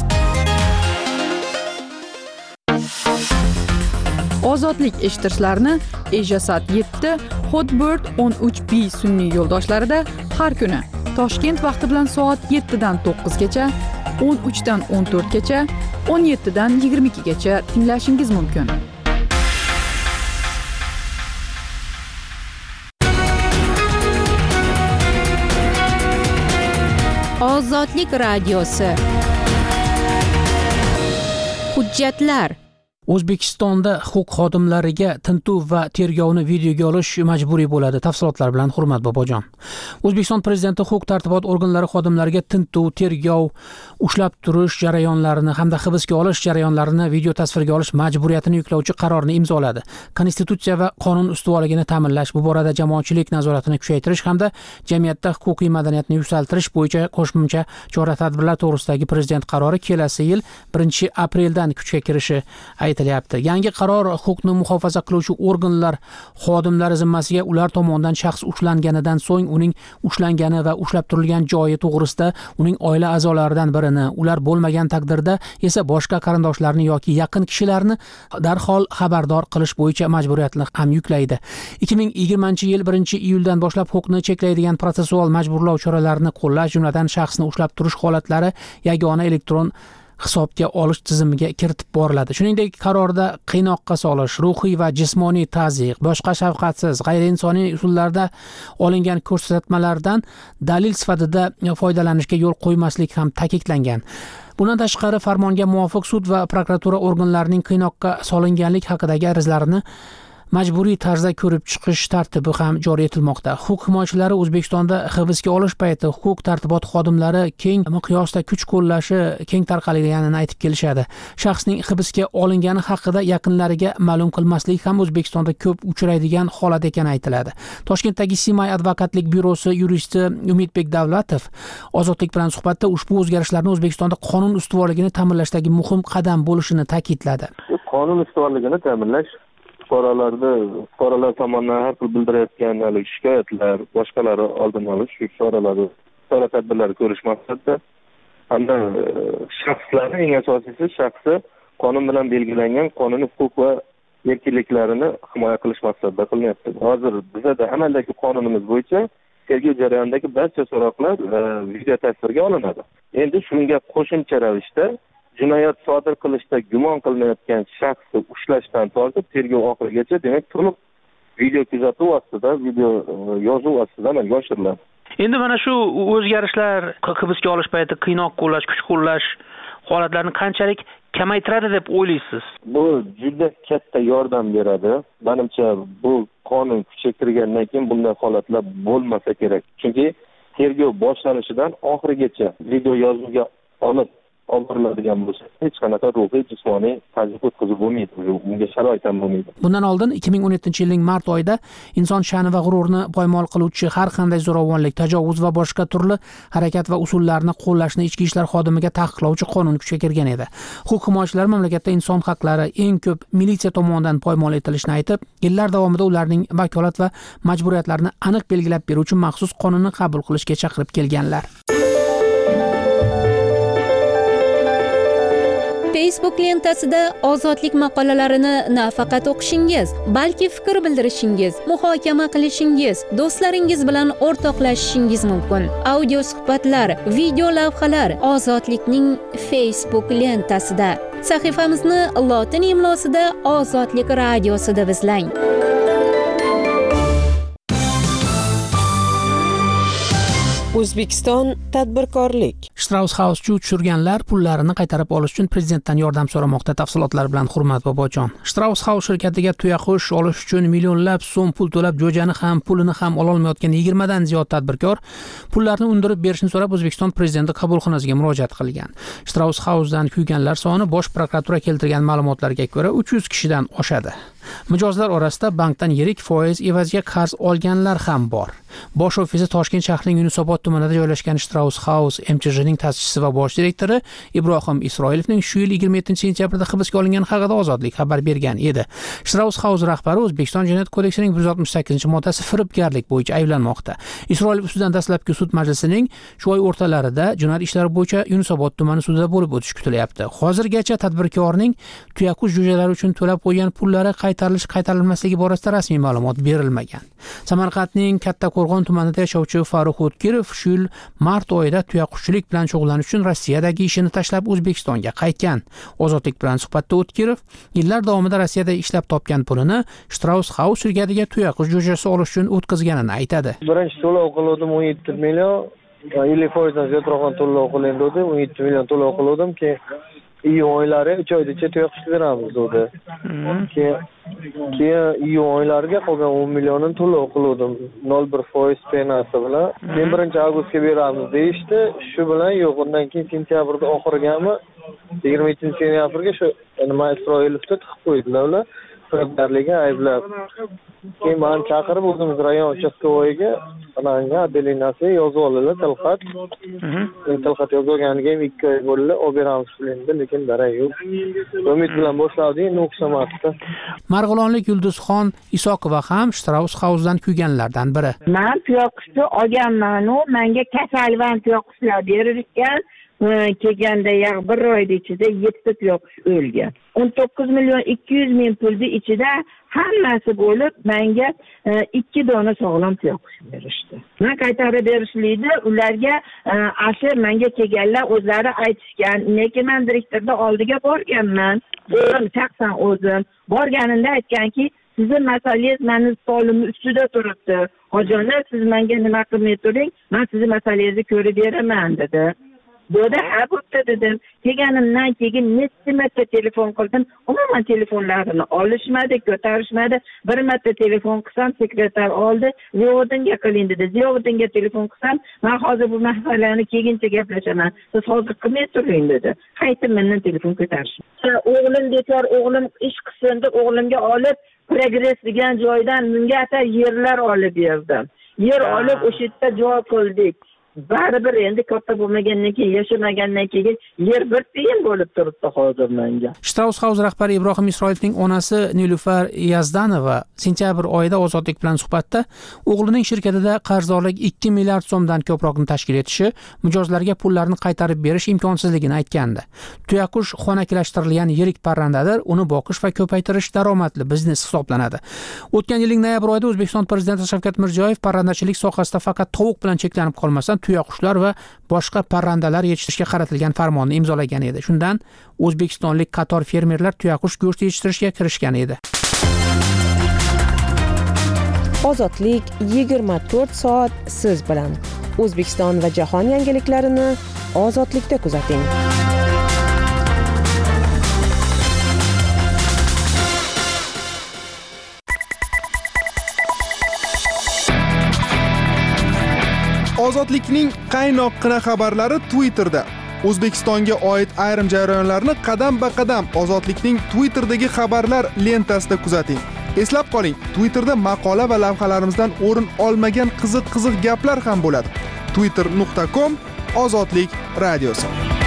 Ozodlik eshittirishlarni Ejasat yetti, Hotbird o'n uch B sun'iy yo'ldoshlarida har kuni Toshkent vaqti bilan soat yettidan to'qqizgacha, o'n uchdan o'n to'rtgacha, o'n yettidan yigirma ikkigacha tinglashingiz mumkin. Ozodlik radiosi. Hujjatlar. O'zbekistonda huquq xodimlariga tintuv va tergovni videoga olish majburiy bo'ladi. Tafsilotlar bilan Hurmat Bobojon. O'zbekiston Prezidenti huquq tartibot organlari xodimlariga tintuv, tergov, ushlab turish jarayonlarini hamda hibsga olish jarayonlarini video tasvirga olish majburiyatini yuklovchi qarorni imzoladi. Konstitutsiya va qonun ustuvorligini ta'minlash, bu borada jamoatchilik nazoratini kuchaytirish hamda jamiyatda huquqiy madaniyatni yuksaltirish bo'yicha qo'shimcha chora-tadbirlar to'g'risidagi prezident qarori kelasi yil birinchi apreldan kuchga kirishi aytilyapti. Yangi qaror huquqni muhofaza qiluvchi organlar xodimlari zimmasiga ular tomonidan shaxs ushlanganidan so'ng uning ushlangani va ushlab turilgan joyi to'g'risida uning oila a'zolaridan birini, ular bo'lmagan taqdirda esa boshqa qarindoshlarni yoki yaqin kishilarni darhol xabardor qilish bo'yicha majburiyatni ham yuklaydi. ikki ming yigirmanchi yil birinchi iyuldan boshlab huquqni cheklaydigan protsessual majburlov choralarini qo'llash, jumladan shaxsni ushlab turish holatlari yagona elektron hisobga olish tizimiga kiritib boriladi. Shuningdek, qarorda qiynoqqa solish, ruhiy va jismoniy tazyiq, boshqa shafqatsiz, g'ayriinsoniy usullarda olingan ko'rsatmalardan dalil sifatida foydalanishga yo'l qo'ymaslik ham ta'kidlangan. Bundan tashqari, farmonga muvofiq sud va prokuratura organlarining qiynoqqa solinganlik haqidagi arizlarini majburiy tarzda ko'rib chiqish tartibi ham joriy etilmoqda. Huquq himoyachilari O'zbekistonda hibsga olish payti huquq tartibot xodimlari keng miqyosda kuch qo'llashi keng tarqalganini aytib kelishadi. Shaxsning hibsga olingani haqida yaqinlariga ma'lum qilmaslik ham O'zbekistonda ko'p uchraydigan holat ekani aytiladi. Toshkentdagi Simay advokatlik byurosi yuristi Umidbek Davlatov Ozodlik bilan suhbatda ushbu o'zgarishlarni O'zbekistonda qonun ustuvorligini ta'minlashdagi muhim qadam bo'lishini ta'kidladi. Qonun ustuvorligini ta'minlash fuqarolarda fuqarolar tomonidan har xil bildirayotgan shikoyatlar, boshqalari oldini olish, shu choralarni, chora-tadbirlar ko'rish maqsadida hamda shaxslarning eng asosiysi shaxsi qonun bilan belgilangan qonuniy huquq va erkinliklarini himoya qilish maqsadida qilinyapti. Hozir bizda amaldagi qonunimiz bo'yicha tergov jarayonidagi barcha so'roqlar video tasvirga olinadi. Endi shunga qo'shimcha ravishda jinoyat sodir qilishda gumon qilinayotgan shaxsni ushlashdan tortib tergov oxirigacha, demak, to'liq video kuzatuv ostida, video yozuv ostida amalga oshiriladi. Endi mana shu o'zgarishlar hibsga olish payti qiynoq qo'llash, kuch qo'llash holatlarini qanchalik kamaytiradi deb o'ylaysiz? Bu juda katta yordam beradi. Menimcha, bu qonun kuchga kirgandan keyin bunday holatlar bo'lmasa kerak. Chunki tergov boshlanishidan oxirigacha video yozuvga olib oldiriladigan bo'lsa, hech qanaqa ruhiy, jismoniy tazyiq o'tkazib bo'lmaydi, unga sharoit ham bo'lmaydi. Bundan oldin ikki ming o'n yettinchi yilning mart oyida inson sha'ni va g'ururini poymol qiluvchi har qanday zo'ravonlik, tajovuz va boshqa turli harakat va usullarni qo'llashni ichki ishlar xodimiga taqiqlovchi qonun kuchga kirgan edi. Huquq himoyachilari mamlakatda inson haqlari eng ko'p militsiya tomonidan poymol etilishini aytib, yillar davomida ularning vakolat va majburiyatlarini aniq belgilab beruvchi maxsus qonunni qabul qilishga chaqirib kelganlar. Facebook lentasida ozodlik maqolalarini nafaqat o'qishingiz, balki fikr bildirishingiz, muhokama qilishingiz, do'stlaringiz bilan o'rtoqlashishingiz mumkin. Audio suhbatlar, video lavhalar Ozodlikning Facebook lentasida. Sahifamizni lotin imlosida Ozodlik radiosi deb izlang. O'zbekiston tadbirkorlik. Strauss House tushirganlar pullarini qaytarib olish uchun prezidentdan yordam so'ramoqda. Tafsilotlar bilan Hurmat Bobojon. Strauss House shirkatiga tuyaqush olish uchun millionlab so'm pul to'lab, jo'jani ham, pulini ham ola olmayotgan yigirma dan ziyod tadbirkor pullarni undirib berishni so'rab O'zbekiston prezidenti qabulxonasiga murojaat qilgan. Strauss House'dan kuyganlar soni Bosh prokuratura keltirgan ma'lumotlarga ko'ra uch yuz kishidan oshadi. Mijozlar orasida bankdan yirik foiz evaziga qarz olganlar ham bor. Bosh ofisi Toshkent shahrining Yunusobod tumanida joylashgan Strauss House M Ch Jning ta'sischisi va bosh direktori Ibrohim Isroilovning shu yil yigirma yettinchi sentyabrda hibsga olingani haqida Ozodlik xabar bergan edi. Strauss House rahbari O'zbekiston Jinoyat kodeksining bir yuz oltmish sakkizinchi moddasi firibgarlik bo'yicha ayblanmoqda. Isroilov ustidan dastlabki sud majlisining shu oy o'rtalarida jinoyat ishlari bo'yicha Yunusobod tumani sudida bo'lib o'tishi kutilyapti. Hozirgacha tadbirkorning tuyaqush jo'jalari uchun to'lab qo'ygan pullari qaytarilish qaytarilmasligi borasida rasmiy ma'lumot berilmagan. Samarqandning Kattaqo'rg'on tumanida yashovchi Farruh O'tkirov shu yil mart oyida tuyaqushchilik bilan shug'ullanish uchun Rossiyadagi ishini tashlab O'zbekistonga qaytgan. Ozodlik bilan suhbatda O'tkirov yillar davomida Rossiyada ishlab topgan pulini Strauss House shirkatiga tuyaqush jo'jasi olish uchun o'tkazganini aytadi. Birinchi to'lov qildim o'n yetti million, ellik foizdan ziyodroq to'lov qilindi dedi. o'n yetti million to'lov qildim ki iyun oylari uch oyda ichida tuyoq beramiz dedi. Keyin keyin iyun oylariga qolgan o'n millionni to'lov qildim. nol bir foiz penasi bilan. Keyin birinchi avgustga beramiz deyishdi. Shu bilan yo'q, undan keyin sentyabrda oxirigami yigirma yettinchi sentyabrga shu nima Isroilovni tiqib qo'ydilar ular. Firibgarlikka ayblab. Keyin meni chaqirib o'zimiz rayon uchastkovoyiga ananga adelinasi yozib oldilar tilxat. Tilxat yozib olganiga ham ikki oy bo'ldi, olib beramiz endi, lekin darak yo'q. Umid bilan boshladik, endi o'xshamoqda. Marg'ilonlik Yulduzxon Isokova ham Strauss House'dan kuyganlardan biri. Men tuyoqqushni olganman-u, menga kasalvan tuyoqqushlar berilgan. Kelganda ya bir oyda ichida yetti tuyoqqush o'lgan. o'n to'qqiz million ikki yuz ming pulni ichida hammasi bo'lib menga ikki dona sog'lom tuyoqqush berishdi. Men qaytarib berishlikda ularga asir menga kelganlar o'zlari aytishgan, lekin men direktorda oldiga borganman. O'zim shaxsan o'zim borganimda aytganki, sizning masalangiz meni stolim ustida turibdi. Hojiona, siz menga nima qilmay turing, men sizning masalangizni ko'rib beraman dedi. Burada ha bo'pti dedim. Kelganimdan keyin necha marta telefon qildim. Umuman telefonlarini olishmadi, ko'tarishmadi. Bir marta telefon qilsam, sekretar oldi, Ziyovuddinga qiling dedi. Ziyovuddinga telefon qilsam, men hozir bu masalani keyincha gaplashaman. Siz hozir qilmay turing dedi. Qaytib mendan telefon ko'tarishdi. O'g'lim bekor, o'g'lim ish qilsin deb o'g'limga olib progress degan joydan menga ata yerlar olib berdim. Yer olib o'sha yerda joy qildik. Baribir endi katta bo'lmagandan keyin, yashamagandan keyin yer bir tiyin bo'lib turibdi hozir menga. Strauss House rahbari Ibrohim Isroilovning onasi Nilufar Yazdanova sentyabr oyida Ozodlik bilan suhbatda o'g'lining shirkatida qarzdorlik ikki milliard so'mdan ko'proqni tashkil etishi, mijozlarga pullarni qaytarib berish imkonsizligini aytgandi. Tuyaqush xonakilashtirilgan yirik parrandadir, uni boqish va ko'paytirish daromadli biznes hisoblanadi. O'tgan yilning noyabr oyida O'zbekiston prezidenti Shavkat Mirziyoyev parrandachilik sohasida faqat tovuq bilan cheklanib qolmasdan tuyaqushlar va boshqa parrandalar yetishtirishga qaratilgan farmonni imzolagan edi. Shundan o'zbekistonlik qator fermerlar tuyaqush go'shti yetishtirishga kirishgan edi. Ozodlik yigirma to'rt soat siz bilan. O'zbekiston va jahon yangiliklarini Ozodlikda kuzating. Ozodlikning qaynoqqina xabarlari Twitterda. O'zbekistonga oid ayrim jarayonlarni qadam-ba-qadam Ozodlikning Twitterdagi xabarlar lentasida kuzating. Eslab qoling, Twitterda maqola va lavhalarimizdan o'rin olmagan qiziq-qiziq gaplar ham bo'ladi. twitter nuqta com Ozodlik radiosi.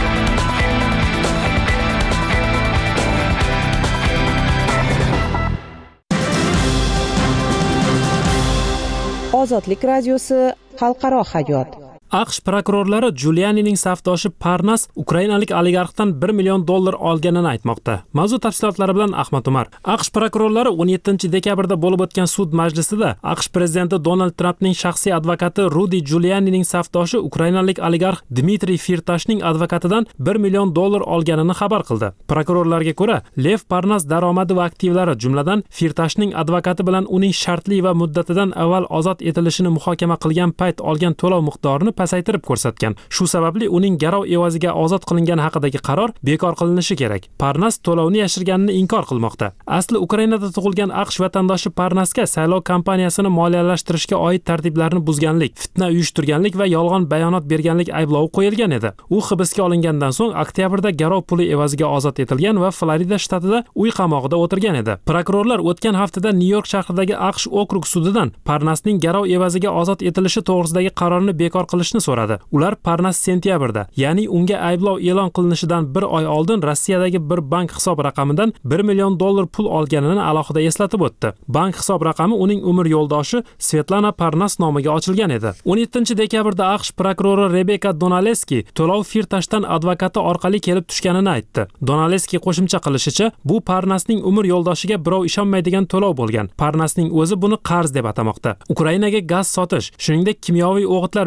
Ozodlik radiosi xalqaro hayot. AQSh prokurorlari Giulianining safdoshi Parnas ukrainalik oligarxdan bir million dollar olganini aytmoqda. Mavzu tafsilotlari bilan Ahmad Umar. AQSh prokurorlari o'n yettinchi dekabrda bo'lib o'tgan sud majlisida AQSh prezidenti Donald Trampning shaxsiy advokati Rudy Giulianining safdoshi ukrainalik oligarx Dmitriy Firtashning advokatidan bir million dollar olganini xabar qildi. Prokurorlarga ko'ra, Lev Parnas daromadi va aktivlari, jumladan Firtashning advokati bilan uning shartli va muddatidan avval ozod etilishini muhokama qilgan payt olgan to'lov miqdorini pasaytirib ko'rsatgan. Shu sababli uning garov evaziga ozod qilingani haqidagi qaror bekor qilinishi kerak. Parnas to'lovni yashirganini inkor qilmoqda. Asli Ukrainada tug'ilgan AQSh vatandoshi Parnasga saylov kampaniyasini moliyalashtirishga oid tartiblarni buzganlik, fitna uyushtirganlik va yolg'on bayonot berganlik ayblovi qo'yilgan edi. U hibsga olingandan so'ng oktyabrda garov puli evaziga ozod etilgan va Florida shtatida uy qamog'ida o'tirgan edi. Prokurorlar o'tgan haftada Nyu-York shahridagi AQSh okrug sudidan Parnasning garov evaziga ozod etilishi to'g'risidagi qarorni bekor qilishni so'radi. Ular Parnas sentyabrda, ya'ni unga ayblov e'lon qilinishidan bir oy oldin Rossiyadagi bir bank hisob raqamidan bir million dollar pul olganini alohida eslatib o'tdi. Bank hisob raqami uning umr yo'ldoshi Svetlana Parnas nomiga ochilgan edi. o'n yettinchi dekabrda AQSh prokurori Rebecca Donaleski to'lov Firtashdan advokati orqali kelib tushganini aytdi. Donaleski qo'shimcha qilishicha, bu Parnasning umr yo'ldoshiga birov ishonmaydigan to'lov bo'lgan. Parnasning o'zi buni qarz deb atamoqda. Ukrainaga gaz sotish, shuningdek kimyoviy o'g'itlar biznesi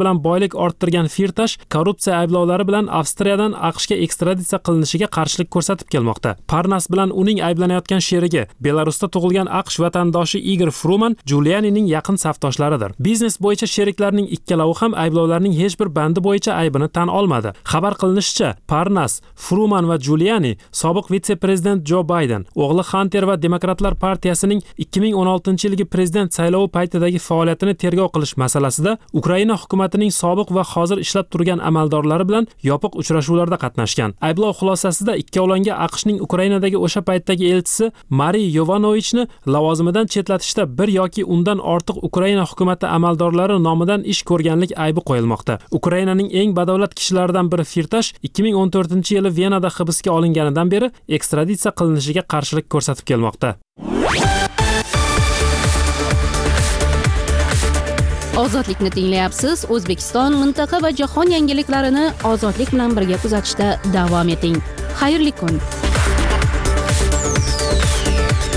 bilan boylik orttirgan Firtash korrupsiya ayblovlari bilan Avstriyadan AQShga ekstraditsiya qilinishiga qarshilik ko'rsatib kelmoqda. Parnas bilan uning ayblanayotgan sherigi Belarusda tug'ilgan AQSh vatandoshi Igor Fruman Giulianining yaqin safdoshlaridir. Biznes bo'yicha sheriklarning ikkalovi ham ayblovlarning hech bir bandi bo'yicha aybini tan olmadi. Xabar qilinishicha, Parnas, Fruman va Giuliani sobiq vitse-prezident Jo Bayden, o'g'li Hunter va Demokratlar partiyasining ikki ming o'n oltinchi yilgi prezident saylovi paytidagi faoliyatini tergov qilish masalasida Ukraina hukumatining sobiq va hozir ishlab turgan amaldorlari bilan yopiq uchrashuvlarda qatnashgan. Ayblov xulosasida ikkovlonga AQShning Ukrainadagi o'sha paytdagi elchisi Mariy Yovanovichni lavozimidan chetlatishda bir yoki undan ortiq Ukraina hukumati amaldorlari nomidan ish ko'rganlik aybi qo'yilmoqda. Ukrainaning eng badavlat kishilaridan biri Firtash ikki ming o'n to'rtinchi yili Venada hibsga olinganidan beri ekstraditsiya qilinishiga qarshilik ko'rsatib kelmoqda. Ozodlikni tinglayapsiz. O'zbekiston, mintaqa va jahon yangiliklarini ozodlik bilan birga kuzatishda davom eting. Xayrli kun.